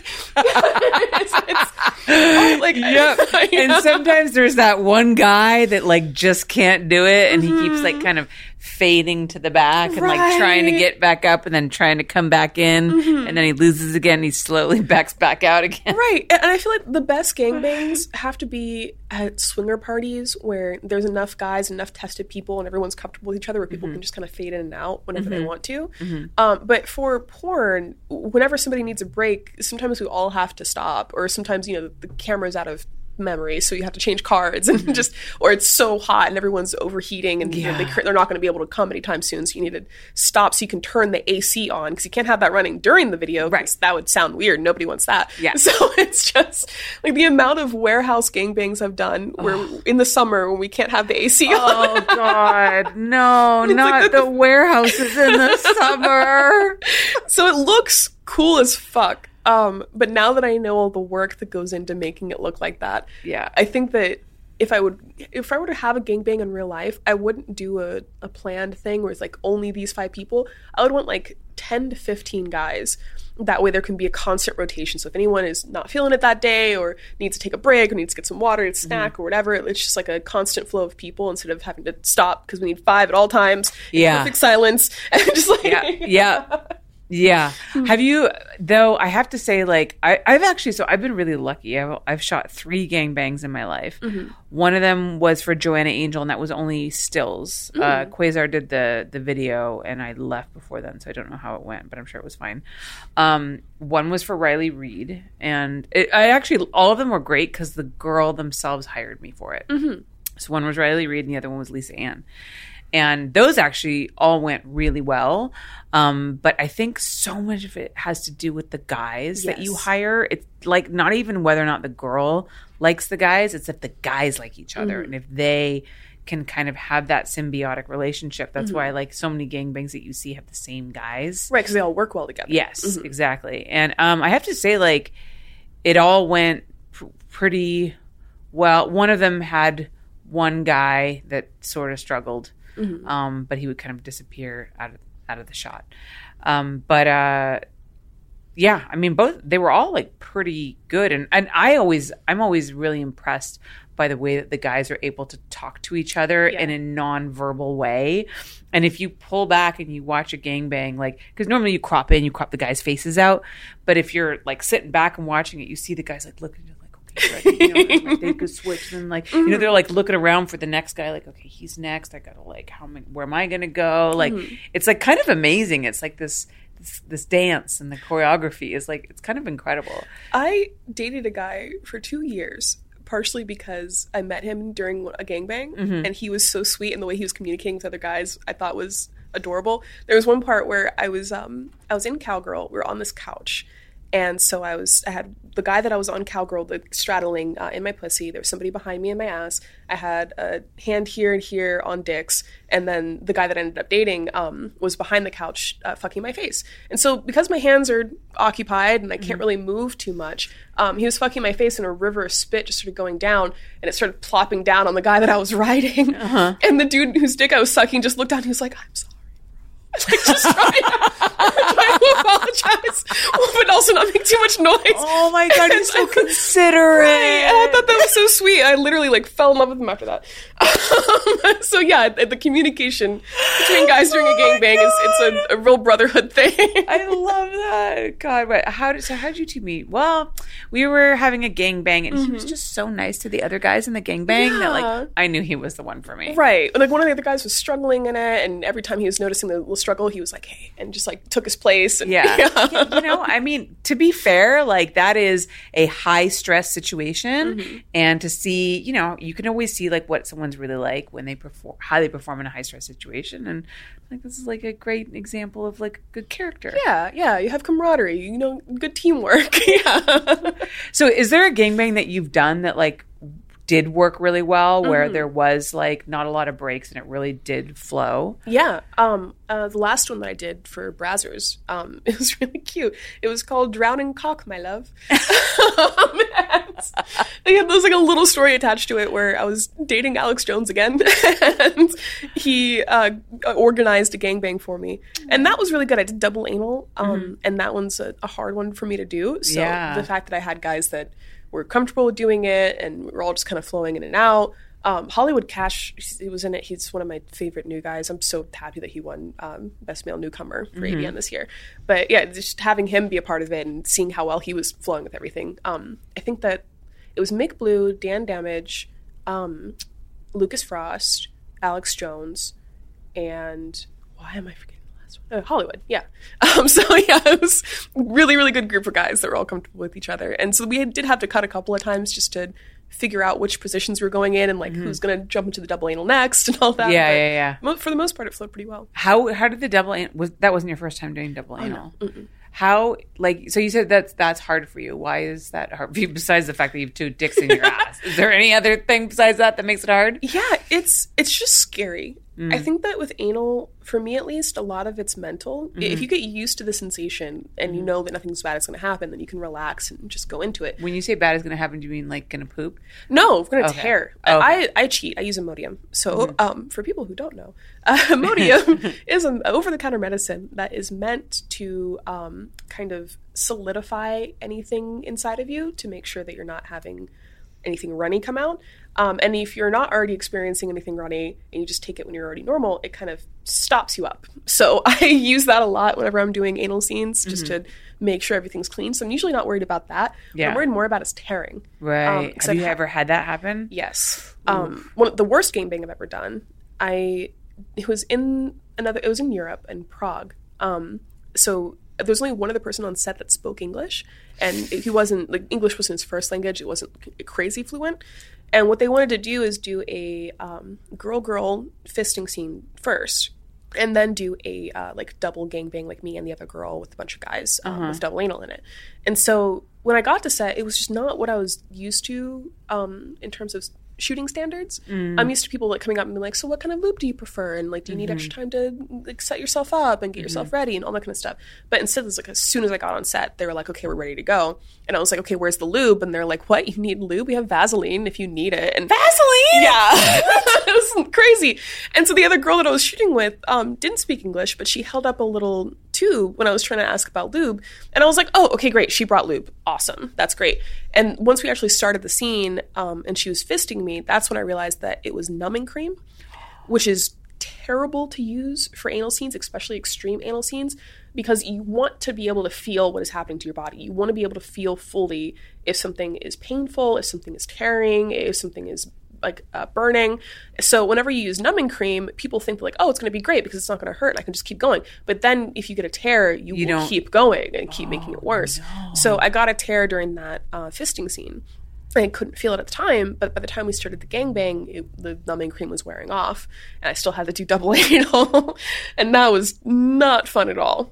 Speaker 2: And sometimes there's that one guy that like just can't do it, and he keeps like kind of fading to the back and like trying to get back up and then trying to come back in, and then he loses again and he slowly backs back out again.
Speaker 3: Right. And I feel like the best gangbangs have to be at swinger parties where there's enough guys, enough tested people, and everyone's comfortable with each other, where people can just kind of fade in and out whenever they want to. But for porn, whenever somebody needs a break, sometimes we all have to stop, or sometimes, you know, the camera's out of memory, so you have to change cards and just, or it's so hot and everyone's overheating and you know, they're not going to be able to come anytime soon, so you need to stop so you can turn the AC on, because you can't have that running during the video, because that would sound weird. Nobody wants that. So it's just like the amount of warehouse gangbangs I've done where in the summer when we can't have the AC on.
Speaker 2: Oh God, no, not like the warehouses in the summer.
Speaker 3: So it looks cool as fuck. But now that I know all the work that goes into making it look like that, I think that if I were to have a gangbang in real life, I wouldn't do a planned thing where it's like only these 5 people. I would want like 10 to 15 guys. That way there can be a constant rotation. So if anyone is not feeling it that day or needs to take a break or needs to get some water, a snack or whatever, it's just like a constant flow of people instead of having to stop because we need 5 at all times. Perfect silence. And just like
Speaker 2: Yeah. Have you, though, I have to say, like, I've been really lucky. I've shot 3 gangbangs in my life. One of them was for Joanna Angel, and that was only stills. Quasar did the video, and I left before then, so I don't know how it went, but I'm sure it was fine. One was for Riley Reid, and all of them were great because the girl themselves hired me for it. So one was Riley Reid, and the other one was Lisa Ann. And those actually all went really well. But I think so much of it has to do with the guys that you hire. It's like not even whether or not the girl likes the guys. It's if the guys like each other. And if they can kind of have that symbiotic relationship. That's why like so many gangbangs that you see have the same guys.
Speaker 3: Right, because they all work well together.
Speaker 2: Yes, exactly. And I have to say, like, it all went pretty well. One of them had one guy that sort of struggled, but he would kind of disappear out of the shot. Yeah, I mean, they were all like pretty good, and I'm always really impressed by the way that the guys are able to talk to each other in a non-verbal way. And if you pull back and you watch a gangbang, like, because normally you crop the guys' faces out, but if you're like sitting back and watching it, you see the guys like looking at it like, okay, right, they could switch, and like they're like looking around for the next guy, like, okay, he's next. I gotta like, where am I gonna go? Like, it's like kind of amazing. It's like this dance, and the choreography is like, it's kind of incredible.
Speaker 3: I dated a guy for 2 years, partially because I met him during a gangbang, and he was so sweet, and the way he was communicating with other guys I thought was adorable. There was one part where I was in Cowgirl. We were on this couch, and so I had the guy that I was on Cowgirl, straddling in my pussy. There was somebody behind me in my ass. I had a hand here and here on dicks, and then the guy that I ended up dating was behind the couch fucking my face. And so because my hands are occupied and I can't really move too much, he was fucking my face, and a river of spit just started going down, and it started plopping down on the guy that I was riding. And the dude whose dick I was sucking just looked down and he was like, I'm sorry. Like, just trying to apologize, but also not make too much noise.
Speaker 2: Oh my God, you're so considerate.
Speaker 3: Right, and I thought that was so sweet. I literally like fell in love with him after that. So yeah, the communication between guys during a gangbang it's a real brotherhood thing.
Speaker 2: I love that. God, but how did you two meet? Well, we were having a gangbang, and he was just so nice to the other guys in the gangbang that like I knew he was the one for me.
Speaker 3: Right, like one of the other guys was struggling in it, and every time he was noticing the little struggle, he was like, hey, and just like took his place. And,
Speaker 2: you know, I mean, to be fair, like that is a high stress situation, and to see, you know, you can always see like what someone's really like when they perform, how they perform in a high stress situation, and like this is like a great example of like good character.
Speaker 3: Yeah, you have camaraderie, you know, good teamwork.
Speaker 2: So, is there a gangbang that you've done that like did work really well, where there was like not a lot of breaks and it really did flow?
Speaker 3: Yeah. The last one that I did for Brazzers, it was really cute. It was called Drowning Cock, My Love. There was like a little story attached to it where I was dating Alex Jones again, and he organized a gangbang for me. And that was really good. I did double anal, and that one's a hard one for me to do. So the fact that I had guys that were comfortable with doing it, and we were all just kind of flowing in and out. Hollywood Cash, he was in it. He's one of my favorite new guys. I'm so happy that he won Best Male Newcomer for AVN this year. But yeah, just having him be a part of it and seeing how well he was flowing with everything. I think that it was Mick Blue, Dan Damage, Lucas Frost, Alex Jones, and why am I forgetting? Hollywood, yeah. So yeah, it was really, really good group of guys that were all comfortable with each other. And so we did have to cut a couple of times just to figure out which positions we were going in and like who's going to jump into the double anal next and all that.
Speaker 2: Yeah.
Speaker 3: For the most part, it flowed pretty well.
Speaker 2: How did the double anal, that wasn't your first time doing double anal? No. How, like, so you said that's hard for you. Why is that hard for you, besides the fact that you have two dicks in your ass? Is there any other thing besides that makes it hard?
Speaker 3: Yeah, it's just scary. I think that with anal, for me at least, a lot of it's mental. If you get used to the sensation and you know that nothing's bad is going to happen, then you can relax and just go into it.
Speaker 2: When you say bad is going to happen, do you mean like going to poop?
Speaker 3: No, we're going to tear. Okay. I cheat. I use Imodium. So for people who don't know, Imodium is an over-the-counter medicine that is meant to kind of solidify anything inside of you to make sure that you're not having anything runny come out. And if you're not already experiencing anything runny and you just take it when you're already normal, it kind of stops you up. So I use that a lot whenever I'm doing anal scenes just to make sure everything's clean. So I'm usually not worried about that. What I'm worried more about is tearing.
Speaker 2: Right. Have you ever had that happen?
Speaker 3: Yes. One of the worst gangbang I've ever done, it was in Europe, in Prague. So there was only one other person on set that spoke English, and he wasn't, like, English wasn't his first language. It wasn't crazy fluent. And what they wanted to do is do a girl-girl fisting scene first, and then do a like double gangbang, like me and the other girl with a bunch of guys with double anal in it. And so when I got to set, it was just not what I was used to in terms of shooting standards. I'm used to people like coming up and being like, so what kind of lube do you prefer? And like, do you need extra time to like set yourself up and get yourself ready and all that kind of stuff? But instead, it was like, as soon as I got on set, they were like, okay, we're ready to go. And I was like, okay, where's the lube? And they're like, what? You need lube? We have Vaseline if you need it. And
Speaker 2: Vaseline?
Speaker 3: Yeah. It was crazy. And so the other girl that I was shooting with didn't speak English, but she held up a little tube when I was trying to ask about lube. And I was like, oh, okay, great. She brought lube. Awesome. That's great. And once we actually started the scene and she was fisting me, that's when I realized that it was numbing cream, which is terrible to use for anal scenes, especially extreme anal scenes, because you want to be able to feel what is happening to your body. You want to be able to feel fully if something is painful, if something is tearing, if something is like burning. So whenever you use numbing cream, people think like, oh, it's going to be great because it's not going to hurt and I can just keep going. But then if you get a tear, you will keep going and keep making it worse. No. So I got a tear during that fisting scene. I couldn't feel it at the time, but by the time we started the gangbang, the numbing cream was wearing off, and I still had to do double anal, and that was not fun at all.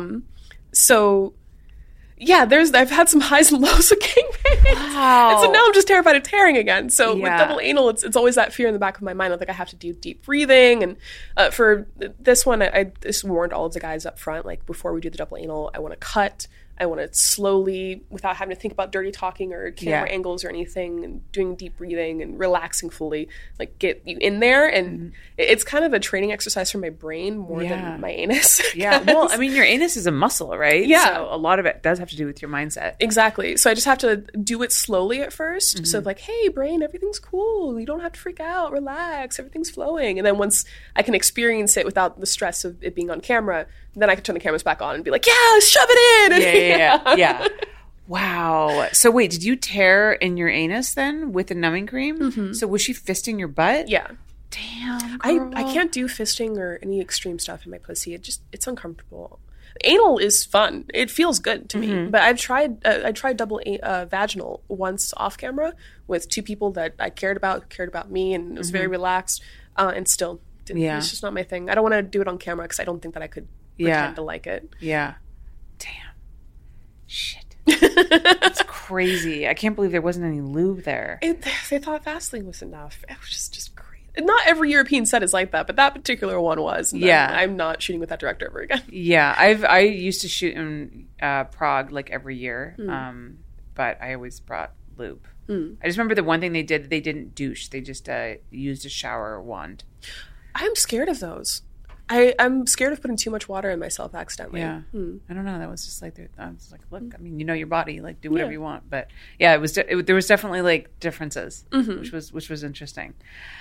Speaker 3: So yeah, I've had some highs and lows of gangbang. Wow. And so now I'm just terrified of tearing again. So with double anal, it's always that fear in the back of my mind. I think I have to do deep breathing. And for this one, I just warned all of the guys up front, like before we do the double anal, I want to cut. I want to slowly, without having to think about dirty talking or camera angles or anything, and doing deep breathing and relaxing fully, like get you in there. And it's kind of a training exercise for my brain more than my anus.
Speaker 2: Yeah. Well, I mean, your anus is a muscle, right?
Speaker 3: Yeah.
Speaker 2: So a lot of it does have to do with your mindset.
Speaker 3: Exactly. So I just have to do it slowly at first. So like, hey, brain, everything's cool. You don't have to freak out. Relax. Everything's flowing. And then once I can experience it without the stress of it being on camera, then I can turn the cameras back on and be like, yeah, shove it in.
Speaker 2: Yeah. Wow. So wait, did you tear in your anus then with the numbing cream? So was she fisting your butt?
Speaker 3: Yeah.
Speaker 2: Damn, girl.
Speaker 3: I can't do fisting or any extreme stuff in my pussy. It's uncomfortable. Anal is fun. It feels good to me. But I tried double vaginal once off camera with two people that I cared about, who cared about me, and it was very relaxed, and still didn't. It's just not my thing. I don't want to do it on camera because I don't think that I could pretend to like it.
Speaker 2: Yeah. Damn. Shit. It's crazy. I can't believe there wasn't any lube there.
Speaker 3: They thought Vaseline was enough. It was just great. Not every European set is like that, but that particular one was. I'm not shooting with that director ever again.
Speaker 2: Yeah. I used to shoot in Prague like every year, but I always brought lube. I just remember the one thing they did, they didn't douche. They just used a shower wand.
Speaker 3: I'm scared of those. I'm scared of putting too much water in myself accidentally.
Speaker 2: Yeah. I don't know. That was just like, I was like, look, I mean, you know your body, like do whatever you want. But yeah, there was definitely like differences, which was interesting.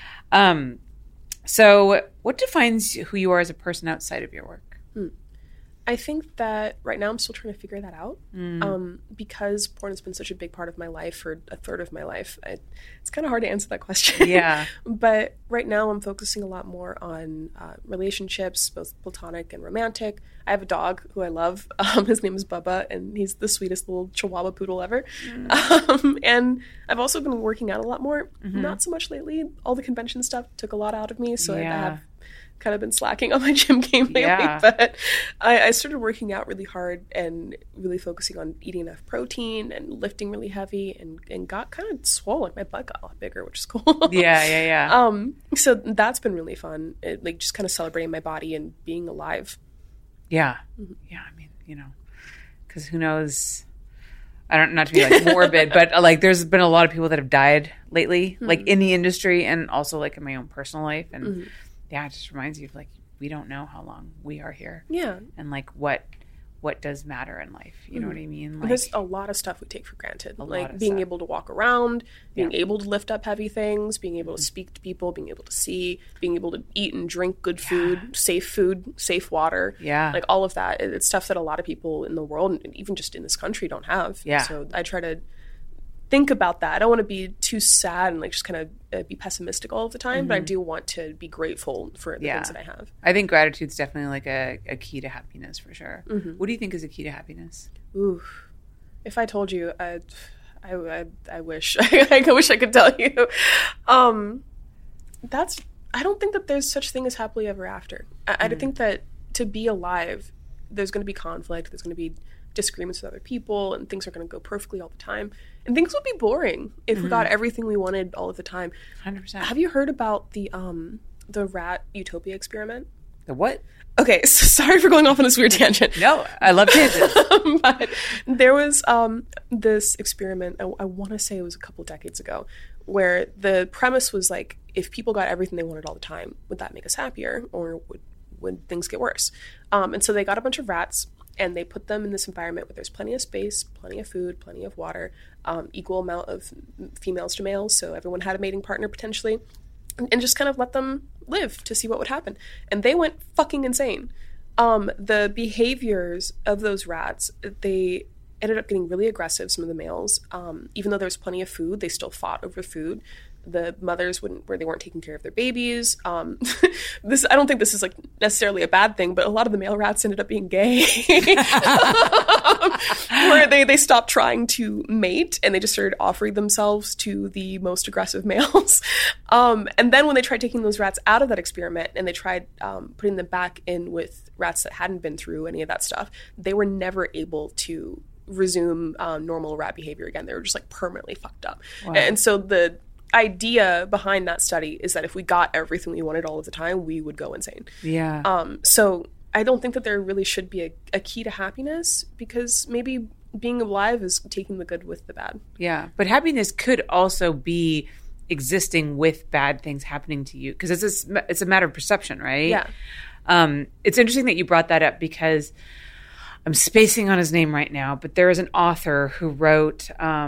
Speaker 2: So what defines who you are as a person outside of your work?
Speaker 3: I think that right now I'm still trying to figure that out because porn has been such a big part of my life for a third of my life. It's kind of hard to answer that question.
Speaker 2: Yeah.
Speaker 3: But right now I'm focusing a lot more on relationships, both platonic and romantic. I have a dog who I love. His name is Bubba, and he's the sweetest little Chihuahua poodle ever. And I've also been working out a lot more. Not so much lately. All the convention stuff took a lot out of me, so I have kind of been slacking on my gym game lately, but I started working out really hard and really focusing on eating enough protein and lifting really heavy and got kind of swollen. My butt got a lot bigger, which is cool.
Speaker 2: Yeah.
Speaker 3: So that's been really fun. Like just kind of celebrating my body and being alive.
Speaker 2: Yeah. Yeah. I mean, you know, because who knows, not to be like morbid, but like there's been a lot of people that have died lately, like in the industry and also like in my own personal life. And yeah, it just reminds you of like, we don't know how long we are here. Yeah. And like what does matter in life? You know what I mean? Like,
Speaker 3: there's a lot of stuff we take for granted. Like being able to walk around, being able to lift up heavy things, being able to speak to people, being able to see, being able to eat and drink good food, safe water. Yeah. Like all of that. It's stuff that a lot of people in the world, and even just in this country, don't have. Yeah. So I try to think about that. I don't want to be too sad and like just kind of be pessimistic all of the time, but I do want to be grateful for the things that I have.
Speaker 2: I think gratitude's definitely like a key to happiness for sure. What do you think is a key to happiness?
Speaker 3: Ooh, if I told you, I wish I wish I could tell you. I don't think that there's such thing as happily ever after. I think that to be alive, there's going to be conflict, there's going to be disagreements with other people, and things are going to go perfectly all the time. And things would be boring if we got everything we wanted all of the time.
Speaker 2: 100%.
Speaker 3: Have you heard about the rat utopia experiment?
Speaker 2: The what?
Speaker 3: Okay, so sorry for going off on this weird tangent.
Speaker 2: No, I love tangents.
Speaker 3: But there was this experiment, I want to say it was a couple decades ago, where the premise was like, if people got everything they wanted all the time, would that make us happier, or would things get worse? And so they got a bunch of rats, and they put them in this environment where there's plenty of space, plenty of food, plenty of water, equal amount of females to males, so everyone had a mating partner potentially, and just kind of let them live to see what would happen. And they went fucking insane. The behaviors of those rats, they ended up getting really aggressive, some of the males. Even though there was plenty of food, they still fought over food. The mothers weren't taking care of their babies. I don't think this is like necessarily a bad thing, but a lot of the male rats ended up being gay, where they stopped trying to mate and they just started offering themselves to the most aggressive males. And then when they tried taking those rats out of that experiment and they tried putting them back in with rats that hadn't been through any of that stuff, they were never able to resume normal rat behavior again. They were just like permanently fucked up. Wow. And so the idea behind that study is that if we got everything we wanted all of the time, we would go insane.
Speaker 2: Yeah.
Speaker 3: So I don't think that there really should be a key to happiness, because maybe being alive is taking the good with the bad.
Speaker 2: Yeah. But happiness could also be existing with bad things happening to you, because it's a matter of perception, right?
Speaker 3: Yeah.
Speaker 2: It's interesting that you brought that up, because I'm spacing on his name right now, but there is an author who wrote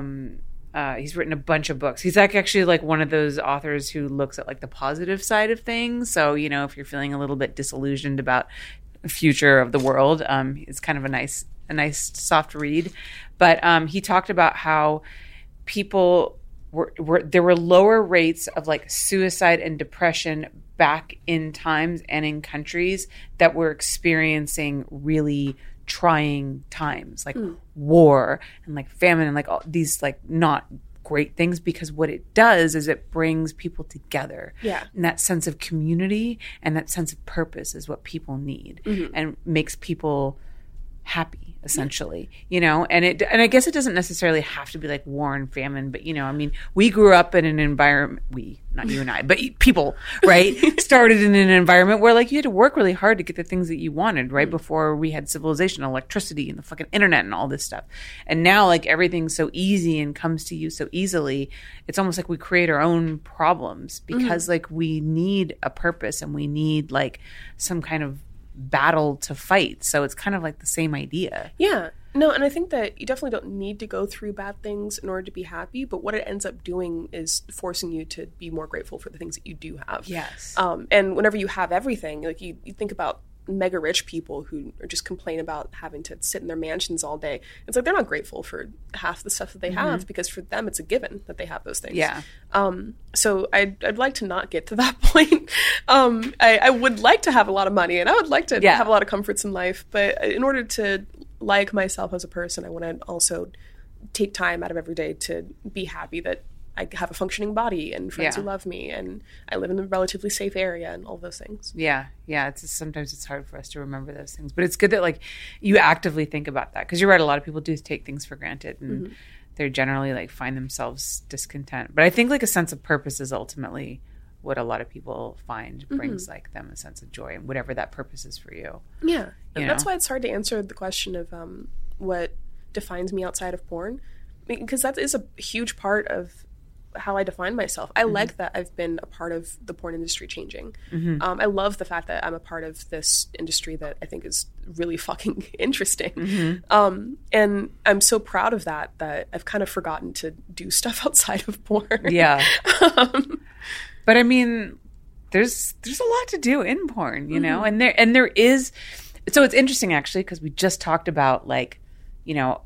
Speaker 2: he's written a bunch of books. He's actually like one of those authors who looks at like the positive side of things. So, you know, if you're feeling a little bit disillusioned about the future of the world, it's kind of a nice soft read. But he talked about how people there were lower rates of like suicide and depression back in times and in countries that were experiencing really trying times, like war and like famine and like all these like not great things, because what it does is it brings people together. Yeah. And that sense of community and that sense of purpose is what people need, and makes people happy, essentially, you know. And I guess it doesn't necessarily have to be like war and famine, but you know, I mean, we grew up in an environment, not you and I, but people, right, started in an environment where like you had to work really hard to get the things that you wanted, right, before we had civilization, electricity, and the fucking internet and all this stuff. And now like everything's so easy and comes to you so easily, it's almost like we create our own problems, because like we need a purpose and we need like some kind of battle to fight. So it's kind of like the same idea.
Speaker 3: Yeah. No, and I think that you definitely don't need to go through bad things in order to be happy, but what it ends up doing is forcing you to be more grateful for the things that you do have.
Speaker 2: Yes.
Speaker 3: And whenever you have everything, like you think about mega rich people who are just complain about having to sit in their mansions all day. It's like they're not grateful for half the stuff that they have, because for them it's a given that they have those things.
Speaker 2: Yeah.
Speaker 3: So I'd like to not get to that point. I would like to have a lot of money, and I would like to have a lot of comforts in life, but in order to like myself as a person, I want to also take time out of every day to be happy that I have a functioning body and friends who love me, and I live in a relatively safe area, and all those things.
Speaker 2: Yeah. Sometimes it's hard for us to remember those things, but it's good that like you actively think about that, because you're right. A lot of people do take things for granted, and they're generally like find themselves discontent. But I think like a sense of purpose is ultimately what a lot of people find brings like them a sense of joy, and whatever that purpose is for you.
Speaker 3: Yeah, and that's why it's hard to answer the question of what defines me outside of porn, because that is a huge part of how I define myself. I like that I've been a part of the porn industry changing. I love the fact that I'm a part of this industry that I think is really fucking interesting. And I'm so proud of that I've kind of forgotten to do stuff outside of porn. Yeah.
Speaker 2: But I mean, there's a lot to do in porn, you know, and there is. So it's interesting actually, because we just talked about like, you know,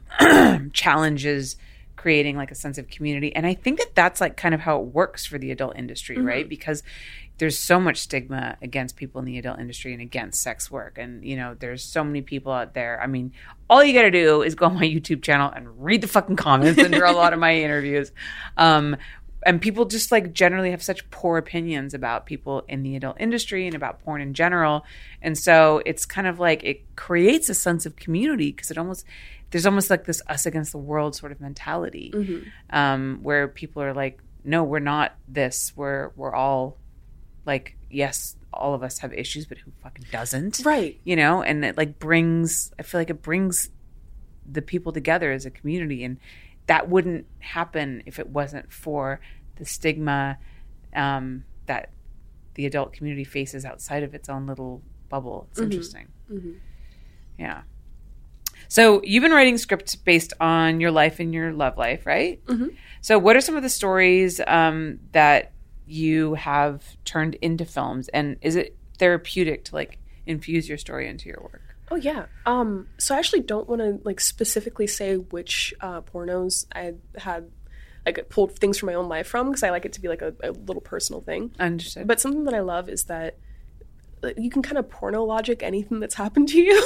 Speaker 2: challenges creating like a sense of community. And I think that that's like kind of how it works for the adult industry, right? Because there's so much stigma against people in the adult industry and against sex work. And, you know, there's so many people out there. I mean, all you got to do is go on my YouTube channel and read the fucking comments under a lot of my interviews. and people just like generally have such poor opinions about people in the adult industry and about porn in general. And so it's kind of like it creates a sense of community because there's almost like this us against the world sort of mentality, where people are like, no, we're not this. We're all like, yes, all of us have issues, but who fucking doesn't?
Speaker 3: Right.
Speaker 2: You know, and it like I feel like it brings the people together as a community. And that wouldn't happen if it wasn't for the stigma that the adult community faces outside of its own little bubble. It's interesting. Yeah. So you've been writing scripts based on your life and your love life, right? So what are some of the stories that you have turned into films, and is it therapeutic to like infuse your story into your work?
Speaker 3: Oh yeah. So I actually don't want to like specifically say which pornos I had like pulled things from my own life from, because I like it to be like a little personal thing.
Speaker 2: Understood.
Speaker 3: But something that I love is that you can kind of porno logic anything that's happened to you.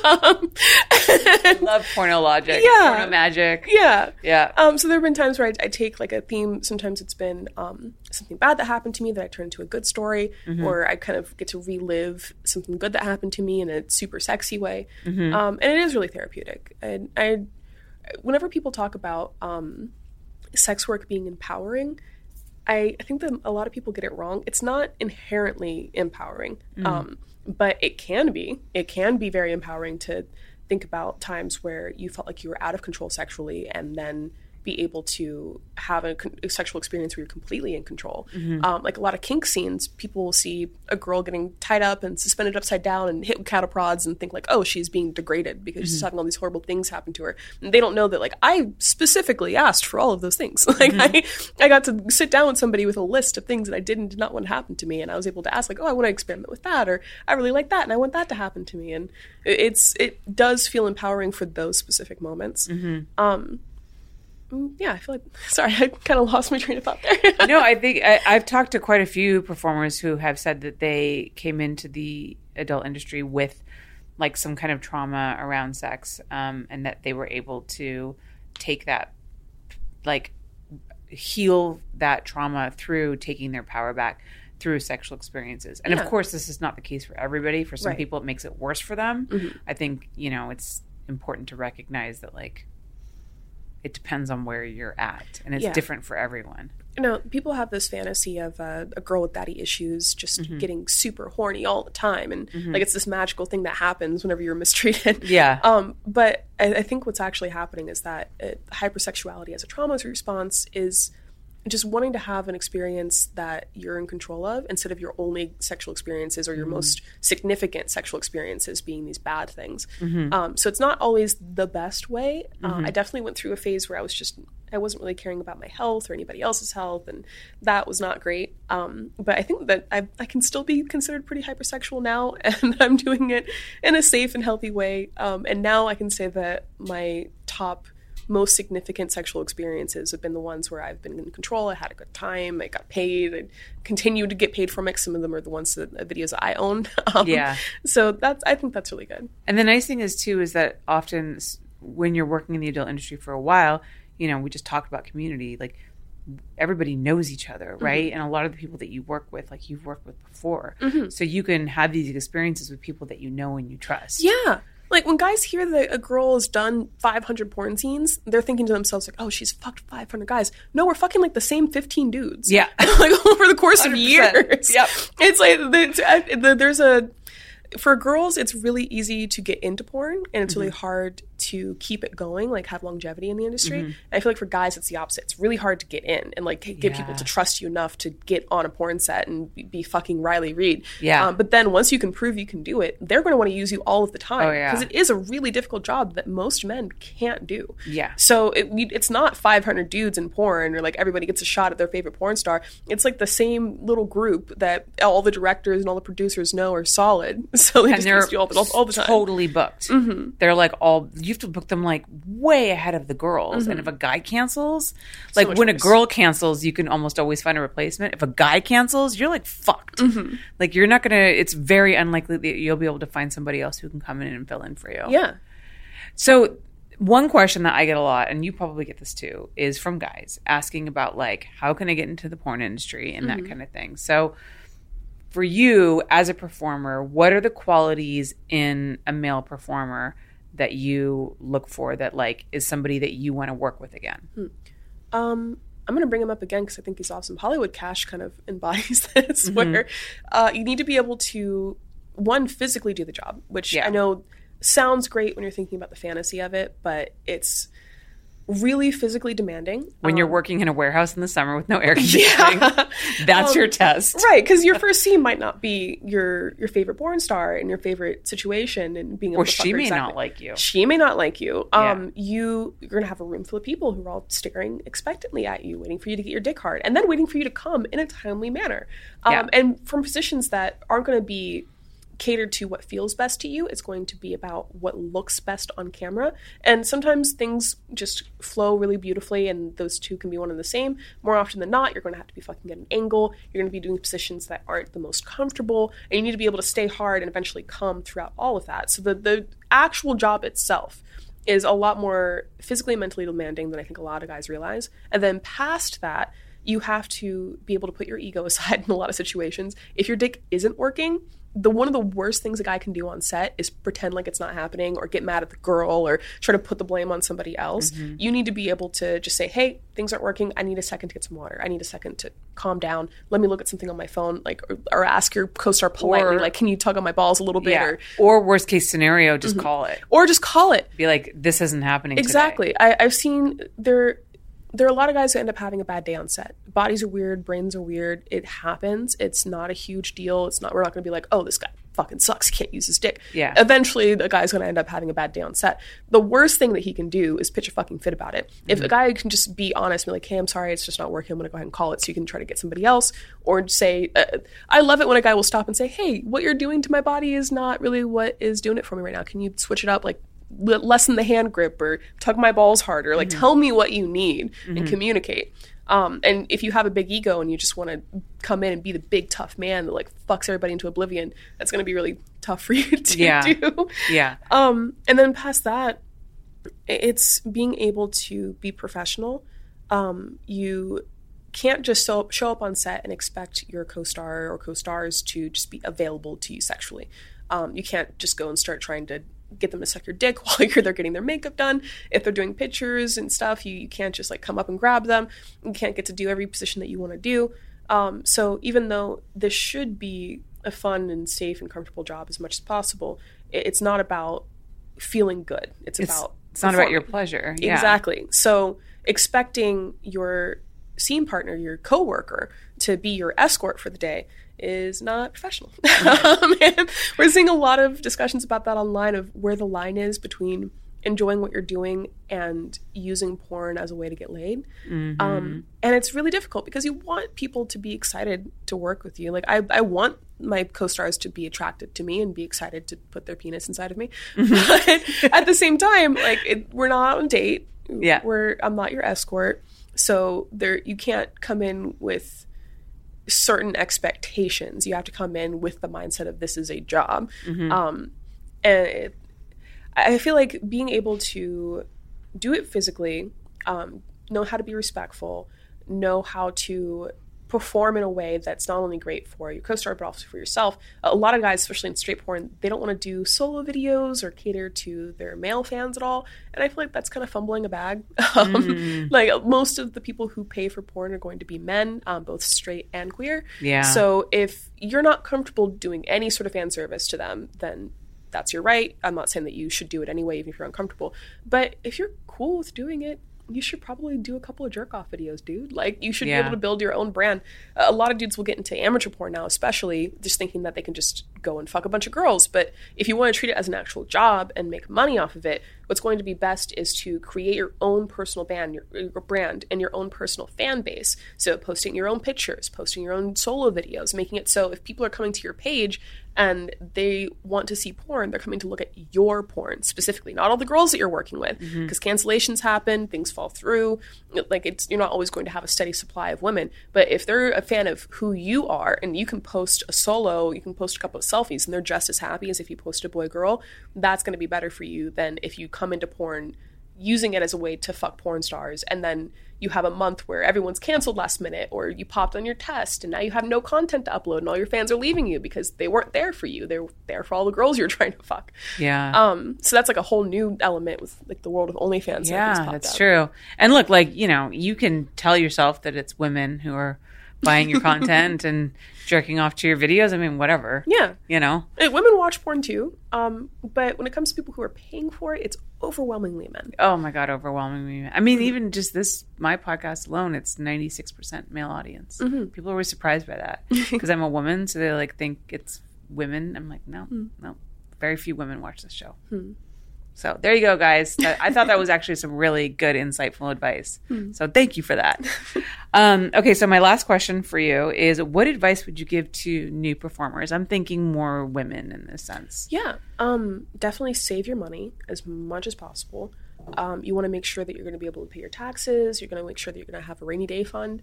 Speaker 2: I love porno logic.
Speaker 3: Yeah.
Speaker 2: Porno magic.
Speaker 3: Yeah.
Speaker 2: Yeah.
Speaker 3: So there have been times where I take like a theme. Sometimes it's been something bad that happened to me that I turn into a good story, or I kind of get to relive something good that happened to me in a super sexy way. And it is really therapeutic. And whenever people talk about sex work being empowering, I think that a lot of people get it wrong. It's not inherently empowering, but it can be. It can be very empowering to think about times where you felt like you were out of control sexually, and then be able to have a sexual experience where you're completely in control. Like a lot of kink scenes, people will see a girl getting tied up and suspended upside down and hit with cattle prods and think like, oh, she's being degraded because she's having all these horrible things happen to her. And they don't know that like I specifically asked for all of those things. Like I got to sit down with somebody with a list of things that I did not want to happen to me, and I was able to ask like, oh, I want to experiment with that, or I really like that and I want that to happen to me. And it does feel empowering for those specific moments. Yeah, I feel like, sorry, I kind of lost my train of thought there.
Speaker 2: No, I think I've talked to quite a few performers who have said that they came into the adult industry with like some kind of trauma around sex, and that they were able to take that, like heal that trauma through taking their power back through sexual experiences. And of course, this is not the case for everybody. For some people, it makes it worse for them. I think, it's important to recognize that like, it depends on where you're at, and it's different for everyone.
Speaker 3: People have this fantasy of a girl with daddy issues just getting super horny all the time, and like it's this magical thing that happens whenever you're mistreated. But I think what's actually happening is that hypersexuality as a trauma response is just wanting to have an experience that you're in control of, instead of your only sexual experiences or your most significant sexual experiences being these bad things. So it's not always the best way. I definitely went through a phase where I wasn't really caring about my health or anybody else's health, and that was not great. But I think that I can still be considered pretty hypersexual now, and I'm doing it in a safe and healthy way. And now I can say that my top most significant sexual experiences have been the ones where I've been in control. I had a good time. I got paid. I continue to get paid from it. Some of them are the videos that I own. So I think that's really good.
Speaker 2: And the nice thing is that often when you're working in the adult industry for a while, we just talked about community. Like everybody knows each other, right? And a lot of the people that you work with, like you've worked with before. So you can have these experiences with people that you know and you trust.
Speaker 3: Yeah. Like, when guys hear that a girl has done 500 porn scenes, they're thinking to themselves, like, oh, she's fucked 500 guys. No, we're fucking, like, the same 15 dudes.
Speaker 2: Yeah.
Speaker 3: Like, over the course 100%. Of years.
Speaker 2: Yep.
Speaker 3: It's like, for girls, it's really easy to get into porn, and it's really hard to keep it going, like have longevity in the industry. And I feel like for guys, it's the opposite. It's really hard to get in and like get people to trust you enough to get on a porn set and be fucking Riley Reid. But then once you can prove you can do it, they're going to want to use you all of the time, because it is a really difficult job that most men can't do. So it's not 500 dudes in porn, or like everybody gets a shot at their favorite porn star. It's like the same little group that all the directors and all the producers know are solid. So they just use you all the time.
Speaker 2: Totally booked. They're like you have to book them like way ahead of the girls. And if a guy cancels, like when a girl cancels, you can almost always find a replacement. If a guy cancels, you're like fucked. Like you're not gonna. It's very unlikely that you'll be able to find somebody else who can come in and fill in for you.
Speaker 3: Yeah.
Speaker 2: So one question that I get a lot, and you probably get this too, is from guys asking about like, how can I get into the porn industry and that kind of thing. So for you as a performer, what are the qualities in a male performer that you look for that like is somebody that you want to work with again?
Speaker 3: I'm going to bring him up again because I think he's awesome. Hollywood Cash kind of embodies this, where you need to be able to, one, physically do the job, which I know sounds great when you're thinking about the fantasy of it, but it's really physically demanding.
Speaker 2: When you're working in a warehouse in the summer with no air conditioning, that's your test.
Speaker 3: Right, because your first scene might not be your favorite porn star in your favorite situation and being able to fuck her.
Speaker 2: Or she may not like you.
Speaker 3: She may not like you. You're going to have a room full of people who are all staring expectantly at you, waiting for you to get your dick hard, and then waiting for you to come in a timely manner. And from positions that aren't going to be catered to what feels best to you, it's going to be about what looks best on camera. And sometimes things just flow really beautifully and those two can be one and the same. More often than not, you're going to have to be fucking at an angle. You're going to be doing positions that aren't the most comfortable, and you need to be able to stay hard and eventually come throughout all of that. So the actual job itself is a lot more physically and mentally demanding than I think a lot of guys realize. And then past that, you have to be able to put your ego aside in a lot of situations. If your dick isn't working, one of the worst things a guy can do on set is pretend like it's not happening or get mad at the girl or try to put the blame on somebody else. You need to be able to just say, hey, things aren't working. I need a second to get some water. I need a second to calm down. Let me look at something on my phone, like, or ask your co-star politely, like, can you tug on my balls a little bit?
Speaker 2: Or worst case scenario, just call it.
Speaker 3: Or just call it.
Speaker 2: Be like, this isn't happening
Speaker 3: exactly.
Speaker 2: today.
Speaker 3: I've seen there are a lot of guys who end up having a bad day on set. Bodies are weird, brains are weird. It happens. It's not a huge deal. We're not going to be like, oh, this guy fucking sucks. He can't use his dick.
Speaker 2: Yeah.
Speaker 3: Eventually, the guy's going to end up having a bad day on set. The worst thing that he can do is pitch a fucking fit about it. If a guy can just be honest and be like, hey, I'm sorry, it's just not working. I'm going to go ahead and call it so you can try to get somebody else. Or say, I love it when a guy will stop and say, hey, what you're doing to my body is not really what is doing it for me right now. Can you switch it up? Like, lessen the hand grip or tug my balls harder. Like, tell me what you need and communicate. And if you have a big ego and you just want to come in and be the big tough man that like fucks everybody into oblivion, that's going to be really tough for you to do.
Speaker 2: Yeah.
Speaker 3: And then past that, it's being able to be professional. You can't just show up on set and expect your co-star or co-stars to just be available to you sexually. You can't just go and start trying to get them to suck your dick while they're getting their makeup done. If they're doing pictures and stuff, you can't just like come up and grab them. You can't get to do every position that you want to do. So even though this should be a fun and safe and comfortable job as much as possible, it's not about feeling good. It's
Speaker 2: not about your pleasure. Yeah.
Speaker 3: Exactly. So expecting your scene partner, your coworker, to be your escort for the day is not professional. And we're seeing a lot of discussions about that online of where the line is between enjoying what you're doing and using porn as a way to get laid. And it's really difficult because you want people to be excited to work with you. Like I want my co-stars to be attracted to me and be excited to put their penis inside of me. But at the same time, like we're not on a date.
Speaker 2: Yeah.
Speaker 3: I'm not your escort. So you can't come in with certain expectations. You have to come in with the mindset of this is a job. And I feel like being able to do it physically, know how to be respectful, know how to perform in a way that's not only great for your co-star but also for yourself. A lot of guys, especially in straight porn, they don't want to do solo videos or cater to their male fans at all, and I feel like that's kind of fumbling a bag. Like most of the people who pay for porn are going to be men, both straight and queer.
Speaker 2: Yeah.
Speaker 3: So if you're not comfortable doing any sort of fan service to them, then that's your right. I'm not saying that you should do it anyway, even if you're uncomfortable. But if you're cool with doing it, you should probably do a couple of jerk-off videos, dude. Like, you should be able to build your own brand. A lot of dudes will get into amateur porn now, especially, just thinking that they can just go and fuck a bunch of girls. But if you want to treat it as an actual job and make money off of it, what's going to be best is to create your own personal brand, your brand, and your own personal fan base. So posting your own pictures, posting your own solo videos, making it so if people are coming to your page and they want to see porn, they're coming to look at your porn specifically, not all the girls that you're working with, because cancellations happen, things fall through. Like, you're not always going to have a steady supply of women. But if they're a fan of who you are, and you can post a solo, you can post a couple of selfies, and they're just as happy as if you post a boy-girl, that's going to be better for you than if you come into porn using it as a way to fuck porn stars, and then you have a month where everyone's canceled last minute, or you popped on your test and now you have no content to upload and all your fans are leaving you because they weren't there for you. They're there for all the girls you're trying to fuck.
Speaker 2: Yeah.
Speaker 3: So that's like a whole new element with like the world of OnlyFans.
Speaker 2: Yeah, that's true. And look, like, you know, you can tell yourself that it's women who are buying your content and jerking off to your videos. I mean, whatever.
Speaker 3: Yeah.
Speaker 2: You know?
Speaker 3: Women watch porn too. But when it comes to people who are paying for it, it's overwhelmingly men.
Speaker 2: Oh my God, overwhelmingly men. I mean, even just my podcast alone, it's 96% male audience. People are always surprised by that because I'm a woman. So they like think it's women. I'm like, no. Very few women watch this show. So there you go, guys. I thought that was actually some really good, insightful advice. So thank you for that. Okay, so my last question for you is, what advice would you give to new performers? I'm thinking more women in this sense.
Speaker 3: Yeah, definitely save your money as much as possible. You want to make sure that you're going to be able to pay your taxes. You're going to make sure that you're going to have a rainy day fund.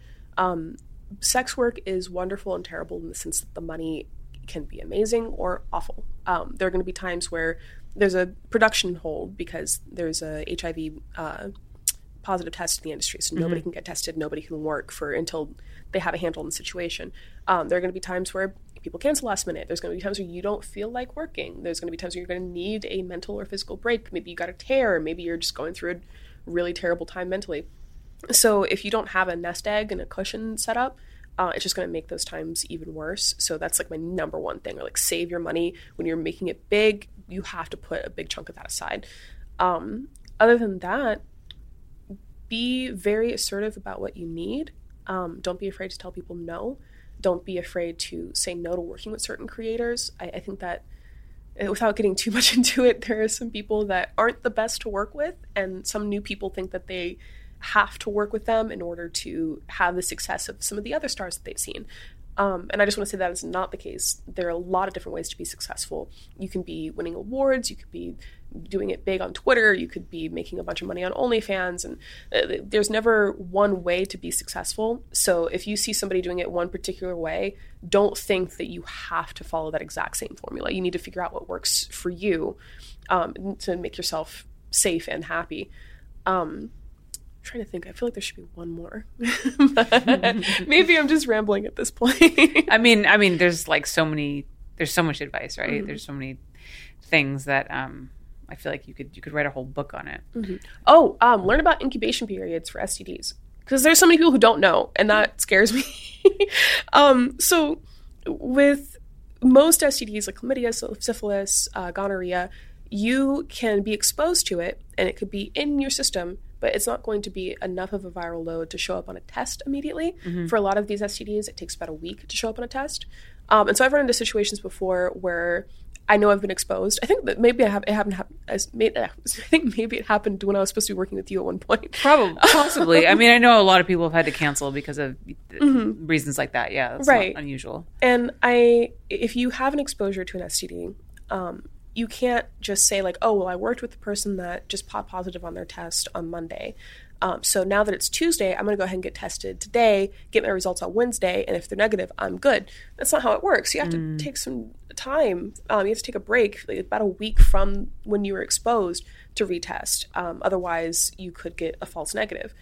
Speaker 3: Sex work is wonderful and terrible in the sense that the money can be amazing or awful. There are going to be times where there's a production hold because there's a HIV positive test in the industry, so nobody can get tested, nobody can work until they have a handle on the situation. There are going to be times where people cancel last minute. There's going to be times where you don't feel like working. There's going to be times where you're going to need a mental or physical break. Maybe you got a tear. Maybe you're just going through a really terrible time mentally. So if you don't have a nest egg and a cushion set up, it's just going to make those times even worse. So that's like my number one thing. Or like, save your money. When you're making it big, you have to put a big chunk of that aside. Other than that, be very assertive about what you need. Don't be afraid to tell people no. Don't be afraid to say no to working with certain creators. I think that, without getting too much into it, there are some people that aren't the best to work with, and some new people think that they have to work with them in order to have the success of some of the other stars that they've seen. And I just want to say that is not the case. There are a lot of different ways to be successful. You can be winning awards, you could be doing it big on Twitter, you could be making a bunch of money on OnlyFans, and there's never one way to be successful. So if you see somebody doing it one particular way, don't think that you have to follow that exact same formula. You need to figure out what works for you to make yourself safe and happy. Trying to think. I feel like there should be one more. Maybe I'm just rambling at this point.
Speaker 2: I mean, there's like there's so much advice, right? There's so many things that I feel like you could write a whole book on it.
Speaker 3: Oh, learn about incubation periods for STDs, because there's so many people who don't know, and that scares me. So with most STDs like chlamydia, syphilis, gonorrhea, you can be exposed to it and it could be in your system, but it's not going to be enough of a viral load to show up on a test immediately. For a lot of these STDs, it takes about a week to show up on a test. And so I've run into situations before where I know I've been exposed. I think that maybe I think maybe it happened when I was supposed to be working with you at one point.
Speaker 2: Probably, possibly. I mean, I know a lot of people have had to cancel because of reasons like that. Yeah, that's
Speaker 3: right.
Speaker 2: Not unusual.
Speaker 3: And if you have an exposure to an STD, you can't just say like, oh, well, I worked with the person that just popped positive on their test on Monday. So now that it's Tuesday, I'm going to go ahead and get tested today, get my results on Wednesday, and if they're negative, I'm good. That's not how it works. You have to take some time. You have to take a break, like about a week from when you were exposed, to retest. Otherwise, you could get a false negative.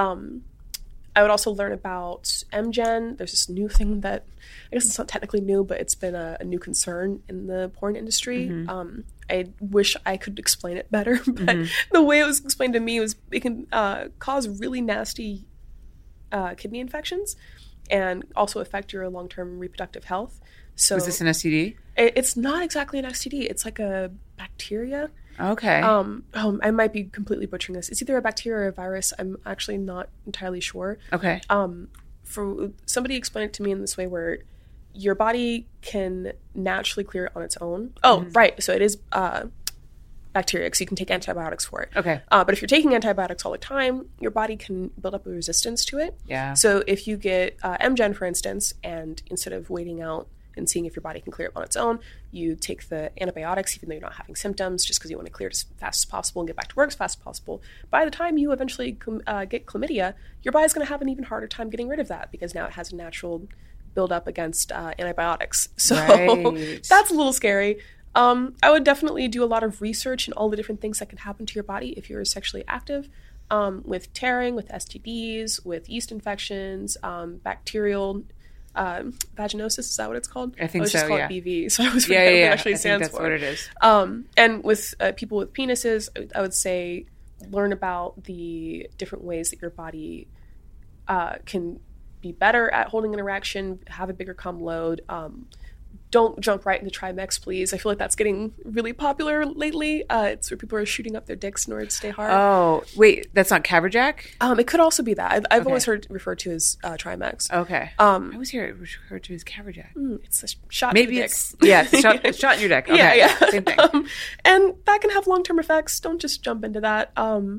Speaker 3: I would also learn about MGen. There's this new thing that, I guess it's not technically new, but it's been a new concern in the porn industry. I wish I could explain it better, but the way it was explained to me was it can cause really nasty kidney infections and also affect your long-term reproductive health. So
Speaker 2: is this an STD?
Speaker 3: It's not exactly an STD. It's like a bacteria.
Speaker 2: Okay.
Speaker 3: I might be completely butchering this. It's either a bacteria or a virus. I'm actually not entirely sure.
Speaker 2: Okay.
Speaker 3: For somebody explained it to me in this way where your body can naturally clear it on its own. Oh, right. So it is bacteria, so you can take antibiotics for it.
Speaker 2: Okay.
Speaker 3: But if you're taking antibiotics all the time, your body can build up a resistance to it.
Speaker 2: Yeah.
Speaker 3: So if you get MGen, for instance, and instead of waiting out and seeing if your body can clear it on its own, you take the antibiotics even though you're not having symptoms, just because you want to clear it as fast as possible and get back to work as fast as possible. By the time you eventually get chlamydia, your body's going to have an even harder time getting rid of that because now it has a natural build up against antibiotics. So that's a little scary. I would definitely do a lot of research in all the different things that can happen to your body if you're sexually active, with tearing, with STDs, with yeast infections, bacterial vaginosis. Is that what it's called?
Speaker 2: I think so,
Speaker 3: just call
Speaker 2: yeah.
Speaker 3: it BV, so I was forgetting what it actually stands for.
Speaker 2: I think that's what it is.
Speaker 3: And with people with penises, I would say learn about the different ways that your body can be better at holding an erection, have a bigger cum load. Don't jump right into Trimx, please. I feel like that's getting really popular lately. It's where people are shooting up their dicks in order to stay hard.
Speaker 2: Oh, wait, that's not Caberjack?
Speaker 3: It could also be that. I've always heard it referred to as Trimx.
Speaker 2: Okay. I always hear it referred to as Caberjack.
Speaker 3: It's a shot
Speaker 2: Maybe
Speaker 3: in the
Speaker 2: it's, it's shot in your dick. Okay,
Speaker 3: yeah.
Speaker 2: Same thing.
Speaker 3: And that can have long-term effects. Don't just jump into that.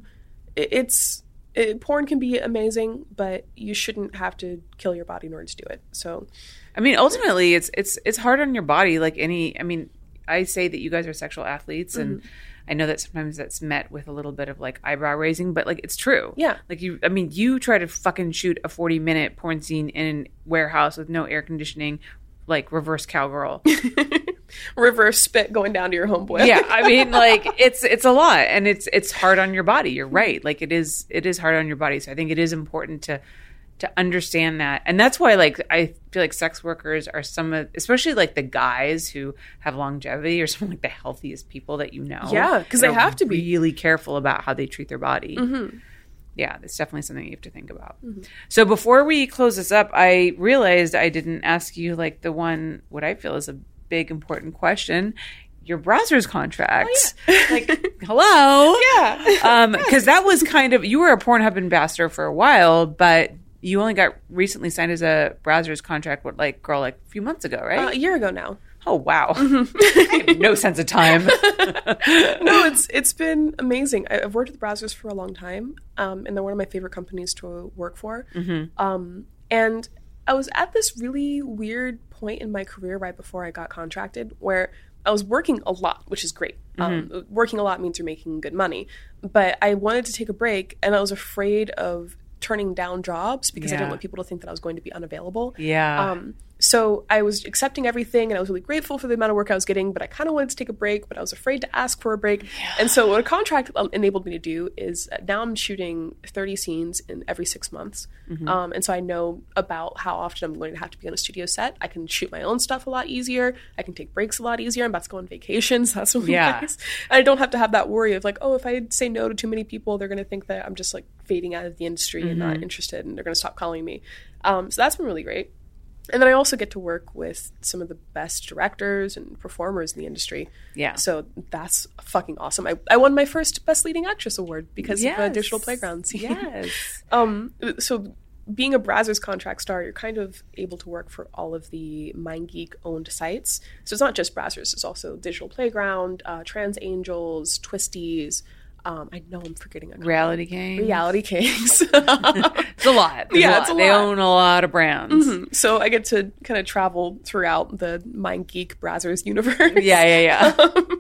Speaker 3: Porn can be amazing, but you shouldn't have to kill your body in order to do it. So,
Speaker 2: I mean, ultimately, it's hard on your body. Like I say that you guys are sexual athletes, and I know that sometimes that's met with a little bit of like eyebrow raising, but like it's true.
Speaker 3: Yeah.
Speaker 2: Like you try to fucking shoot a 40-minute porn scene in a warehouse with no air conditioning, like reverse cowgirl.
Speaker 3: Reverse spit going down to your homeboy.
Speaker 2: Yeah, I mean, like it's a lot, and it's hard on your body. You're right. Like it is hard on your body. So I think it is important to understand that, and that's why like I feel like sex workers are especially like the guys who have longevity, or some like the healthiest people that you know.
Speaker 3: Yeah, because they have to be
Speaker 2: really careful about how they treat their body.
Speaker 3: Mm-hmm.
Speaker 2: Yeah, that's definitely something you have to think about. Mm-hmm. So before we close this up, I realized I didn't ask you like what I feel is a big important question. Your browser's contracts.
Speaker 3: Oh, yeah.
Speaker 2: Like, hello?
Speaker 3: Yeah.
Speaker 2: Because that was kind of, you were a Pornhub ambassador for a while, but you only got recently signed as a browser's contract, a few months ago, right?
Speaker 3: A year ago now.
Speaker 2: Oh, wow. I have no sense of time.
Speaker 3: No, it's been amazing. I've worked with browsers for a long time, and they're one of my favorite companies to work for. Mm-hmm. And I was at this really weird point in my career right before I got contracted where I was working a lot, which is great. Mm-hmm. Working a lot means you're making good money. But I wanted to take a break, and I was afraid of turning down jobs because I didn't want people to think that I was going to be unavailable. Yeah. So I was accepting everything, and I was really grateful for the amount of work I was getting, but I kind of wanted to take a break, but I was afraid to ask for a break. Yeah. And so what a contract enabled me to do is now I'm shooting 30 scenes in every 6 months. Mm-hmm. And so I know about how often I'm going to have to be on a studio set. I can shoot my own stuff a lot easier. I can take breaks a lot easier. I'm about to go on vacations. That's really nice. And I don't have to have that worry of like, oh, if I say no to too many people, they're going to think that I'm just like fading out of the industry and not interested, and they're going to stop calling me. So that's been really great. And then I also get to work with some of the best directors and performers in the industry. Yeah. So that's fucking awesome. I won my first Best Leading Actress award because of Digital Playgrounds. Yes. So being a Brazzers contract star, you're kind of able to work for all of the MindGeek owned sites. So it's not just Brazzers. It's also Digital Playground, Trans Angels, Twisties. I know I'm forgetting a couple.
Speaker 2: Reality Kings.
Speaker 3: It's
Speaker 2: a lot. It's a lot. They own a lot of brands.
Speaker 3: Mm-hmm. So I get to kind of travel throughout the MindGeek Brazzers universe.
Speaker 2: Yeah.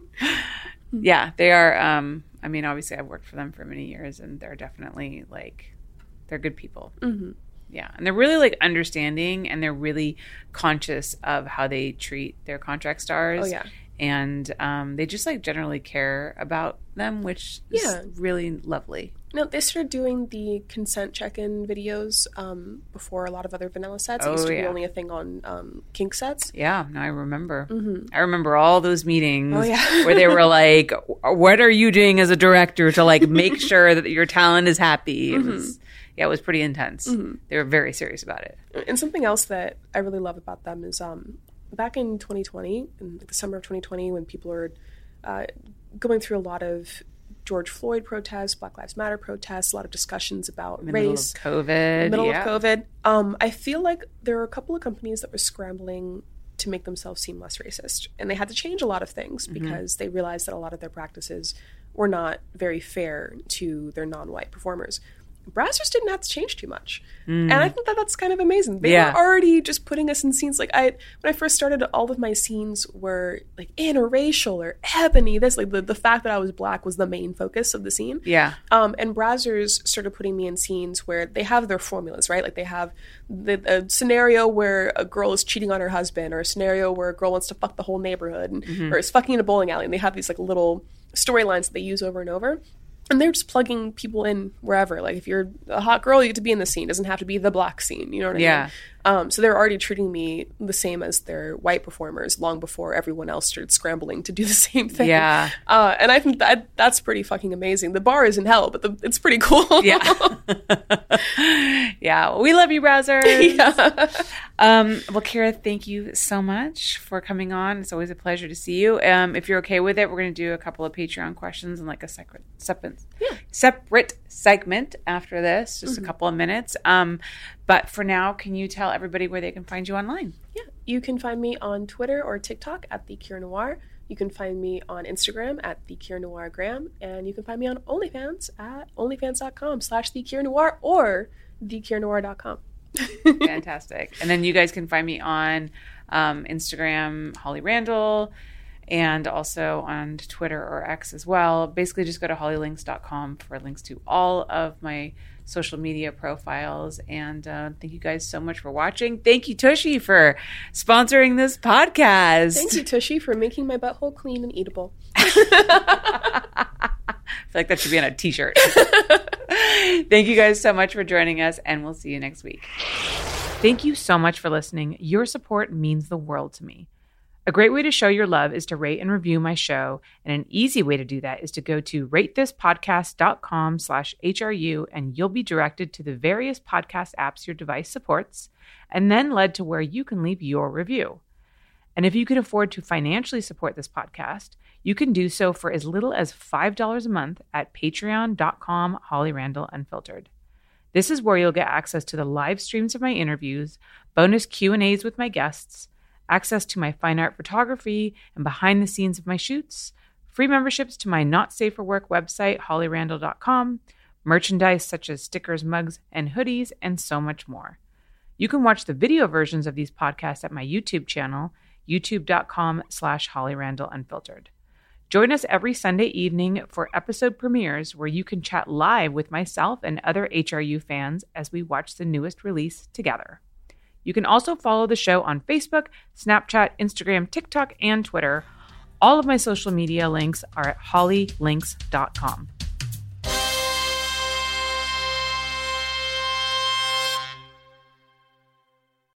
Speaker 2: Yeah, they are. I mean, obviously, I've worked for them for many years, and they're definitely they're good people. Mm-hmm. Yeah, and they're really understanding, and they're really conscious of how they treat their contract stars. Oh yeah. And they just generally care about them, which is really lovely.
Speaker 3: No, they started doing the consent check-in videos before a lot of other vanilla sets. It used to be only a thing on kink sets.
Speaker 2: Yeah, no, I remember. Mm-hmm. I remember all those meetings where they were like, what are you doing as a director to make sure that your talent is happy? It was... Yeah, it was pretty intense. Mm-hmm. They were very serious about it.
Speaker 3: And something else that I really love about them is... back in 2020, in the summer of 2020, when people were going through a lot of George Floyd protests, Black Lives Matter protests, a lot of discussions about race.
Speaker 2: Middle of COVID.
Speaker 3: I feel like there are a couple of companies that were scrambling to make themselves seem less racist. And they had to change a lot of things because they realized that a lot of their practices were not very fair to their non-white performers. Brazzers didn't have to change too much. And I think that that's kind of amazing. They were already just putting us in scenes. Like when I first started, all of my scenes were like interracial or ebony. This like the fact that I was Black was the main focus of the scene.
Speaker 2: Yeah.
Speaker 3: And Brazzers started putting me in scenes where they have their formulas, right? Like they have a scenario where a girl is cheating on her husband, or a scenario where a girl wants to fuck the whole neighborhood, or is fucking in a bowling alley. And they have these like little storylines that they use over and over. And they're just plugging people in wherever. Like, if you're a hot girl, you get to be in the scene. It doesn't have to be the Black scene. You know what I mean? So they're already treating me the same as their white performers long before everyone else started scrambling to do the same thing.
Speaker 2: Yeah.
Speaker 3: And I think that's pretty fucking amazing. The bar is in hell, but it's pretty cool.
Speaker 2: Yeah. Yeah. Well, we love you, Brazzers. Well, Kira, thank you so much for coming on. It's always a pleasure to see you. If you're okay with it, we're going to do a couple of Patreon questions and like a separate segment after this, just a couple of minutes. But for now, can you tell everybody where they can find you online?
Speaker 3: Yeah. You can find me on Twitter or TikTok at The Kira Noir. You can find me on Instagram at The Kira Noir Graham. And you can find me on OnlyFans at onlyfans.com/TheKiraNoir or TheKiraNoir.com.
Speaker 2: Fantastic. And then you guys can find me on Instagram, Holly Randall, and also on Twitter or X as well. Basically, just go to hollylinks.com for links to all of my social media profiles. And thank you guys so much for watching. Thank you, Tushy, for sponsoring this podcast.
Speaker 3: Thank you, Tushy, for making my butthole clean and eatable.
Speaker 2: I feel like that should be on a t-shirt. Thank you guys so much for joining us, and we'll see you next week. Thank you so much for listening. Your support means the world to me. A great way to show your love is to rate and review my show, and an easy way to do that is to go to ratethispodcast.com/HRU, and you'll be directed to the various podcast apps your device supports, and then led to where you can leave your review. And if you can afford to financially support this podcast, you can do so for as little as $5 a month at patreon.com/HollyRandallUnfiltered. This is where you'll get access to the live streams of my interviews, bonus Q&As with my guests, access to my fine art photography and behind the scenes of my shoots, free memberships to my Not Safe for Work website, hollyrandall.com, merchandise such as stickers, mugs, and hoodies, and so much more. You can watch the video versions of these podcasts at my YouTube channel, youtube.com/HollyRandallUnfiltered. Join us every Sunday evening for episode premieres where you can chat live with myself and other HRU fans as we watch the newest release together. You can also follow the show on Facebook, Snapchat, Instagram, TikTok, and Twitter. All of my social media links are at hollylinks.com.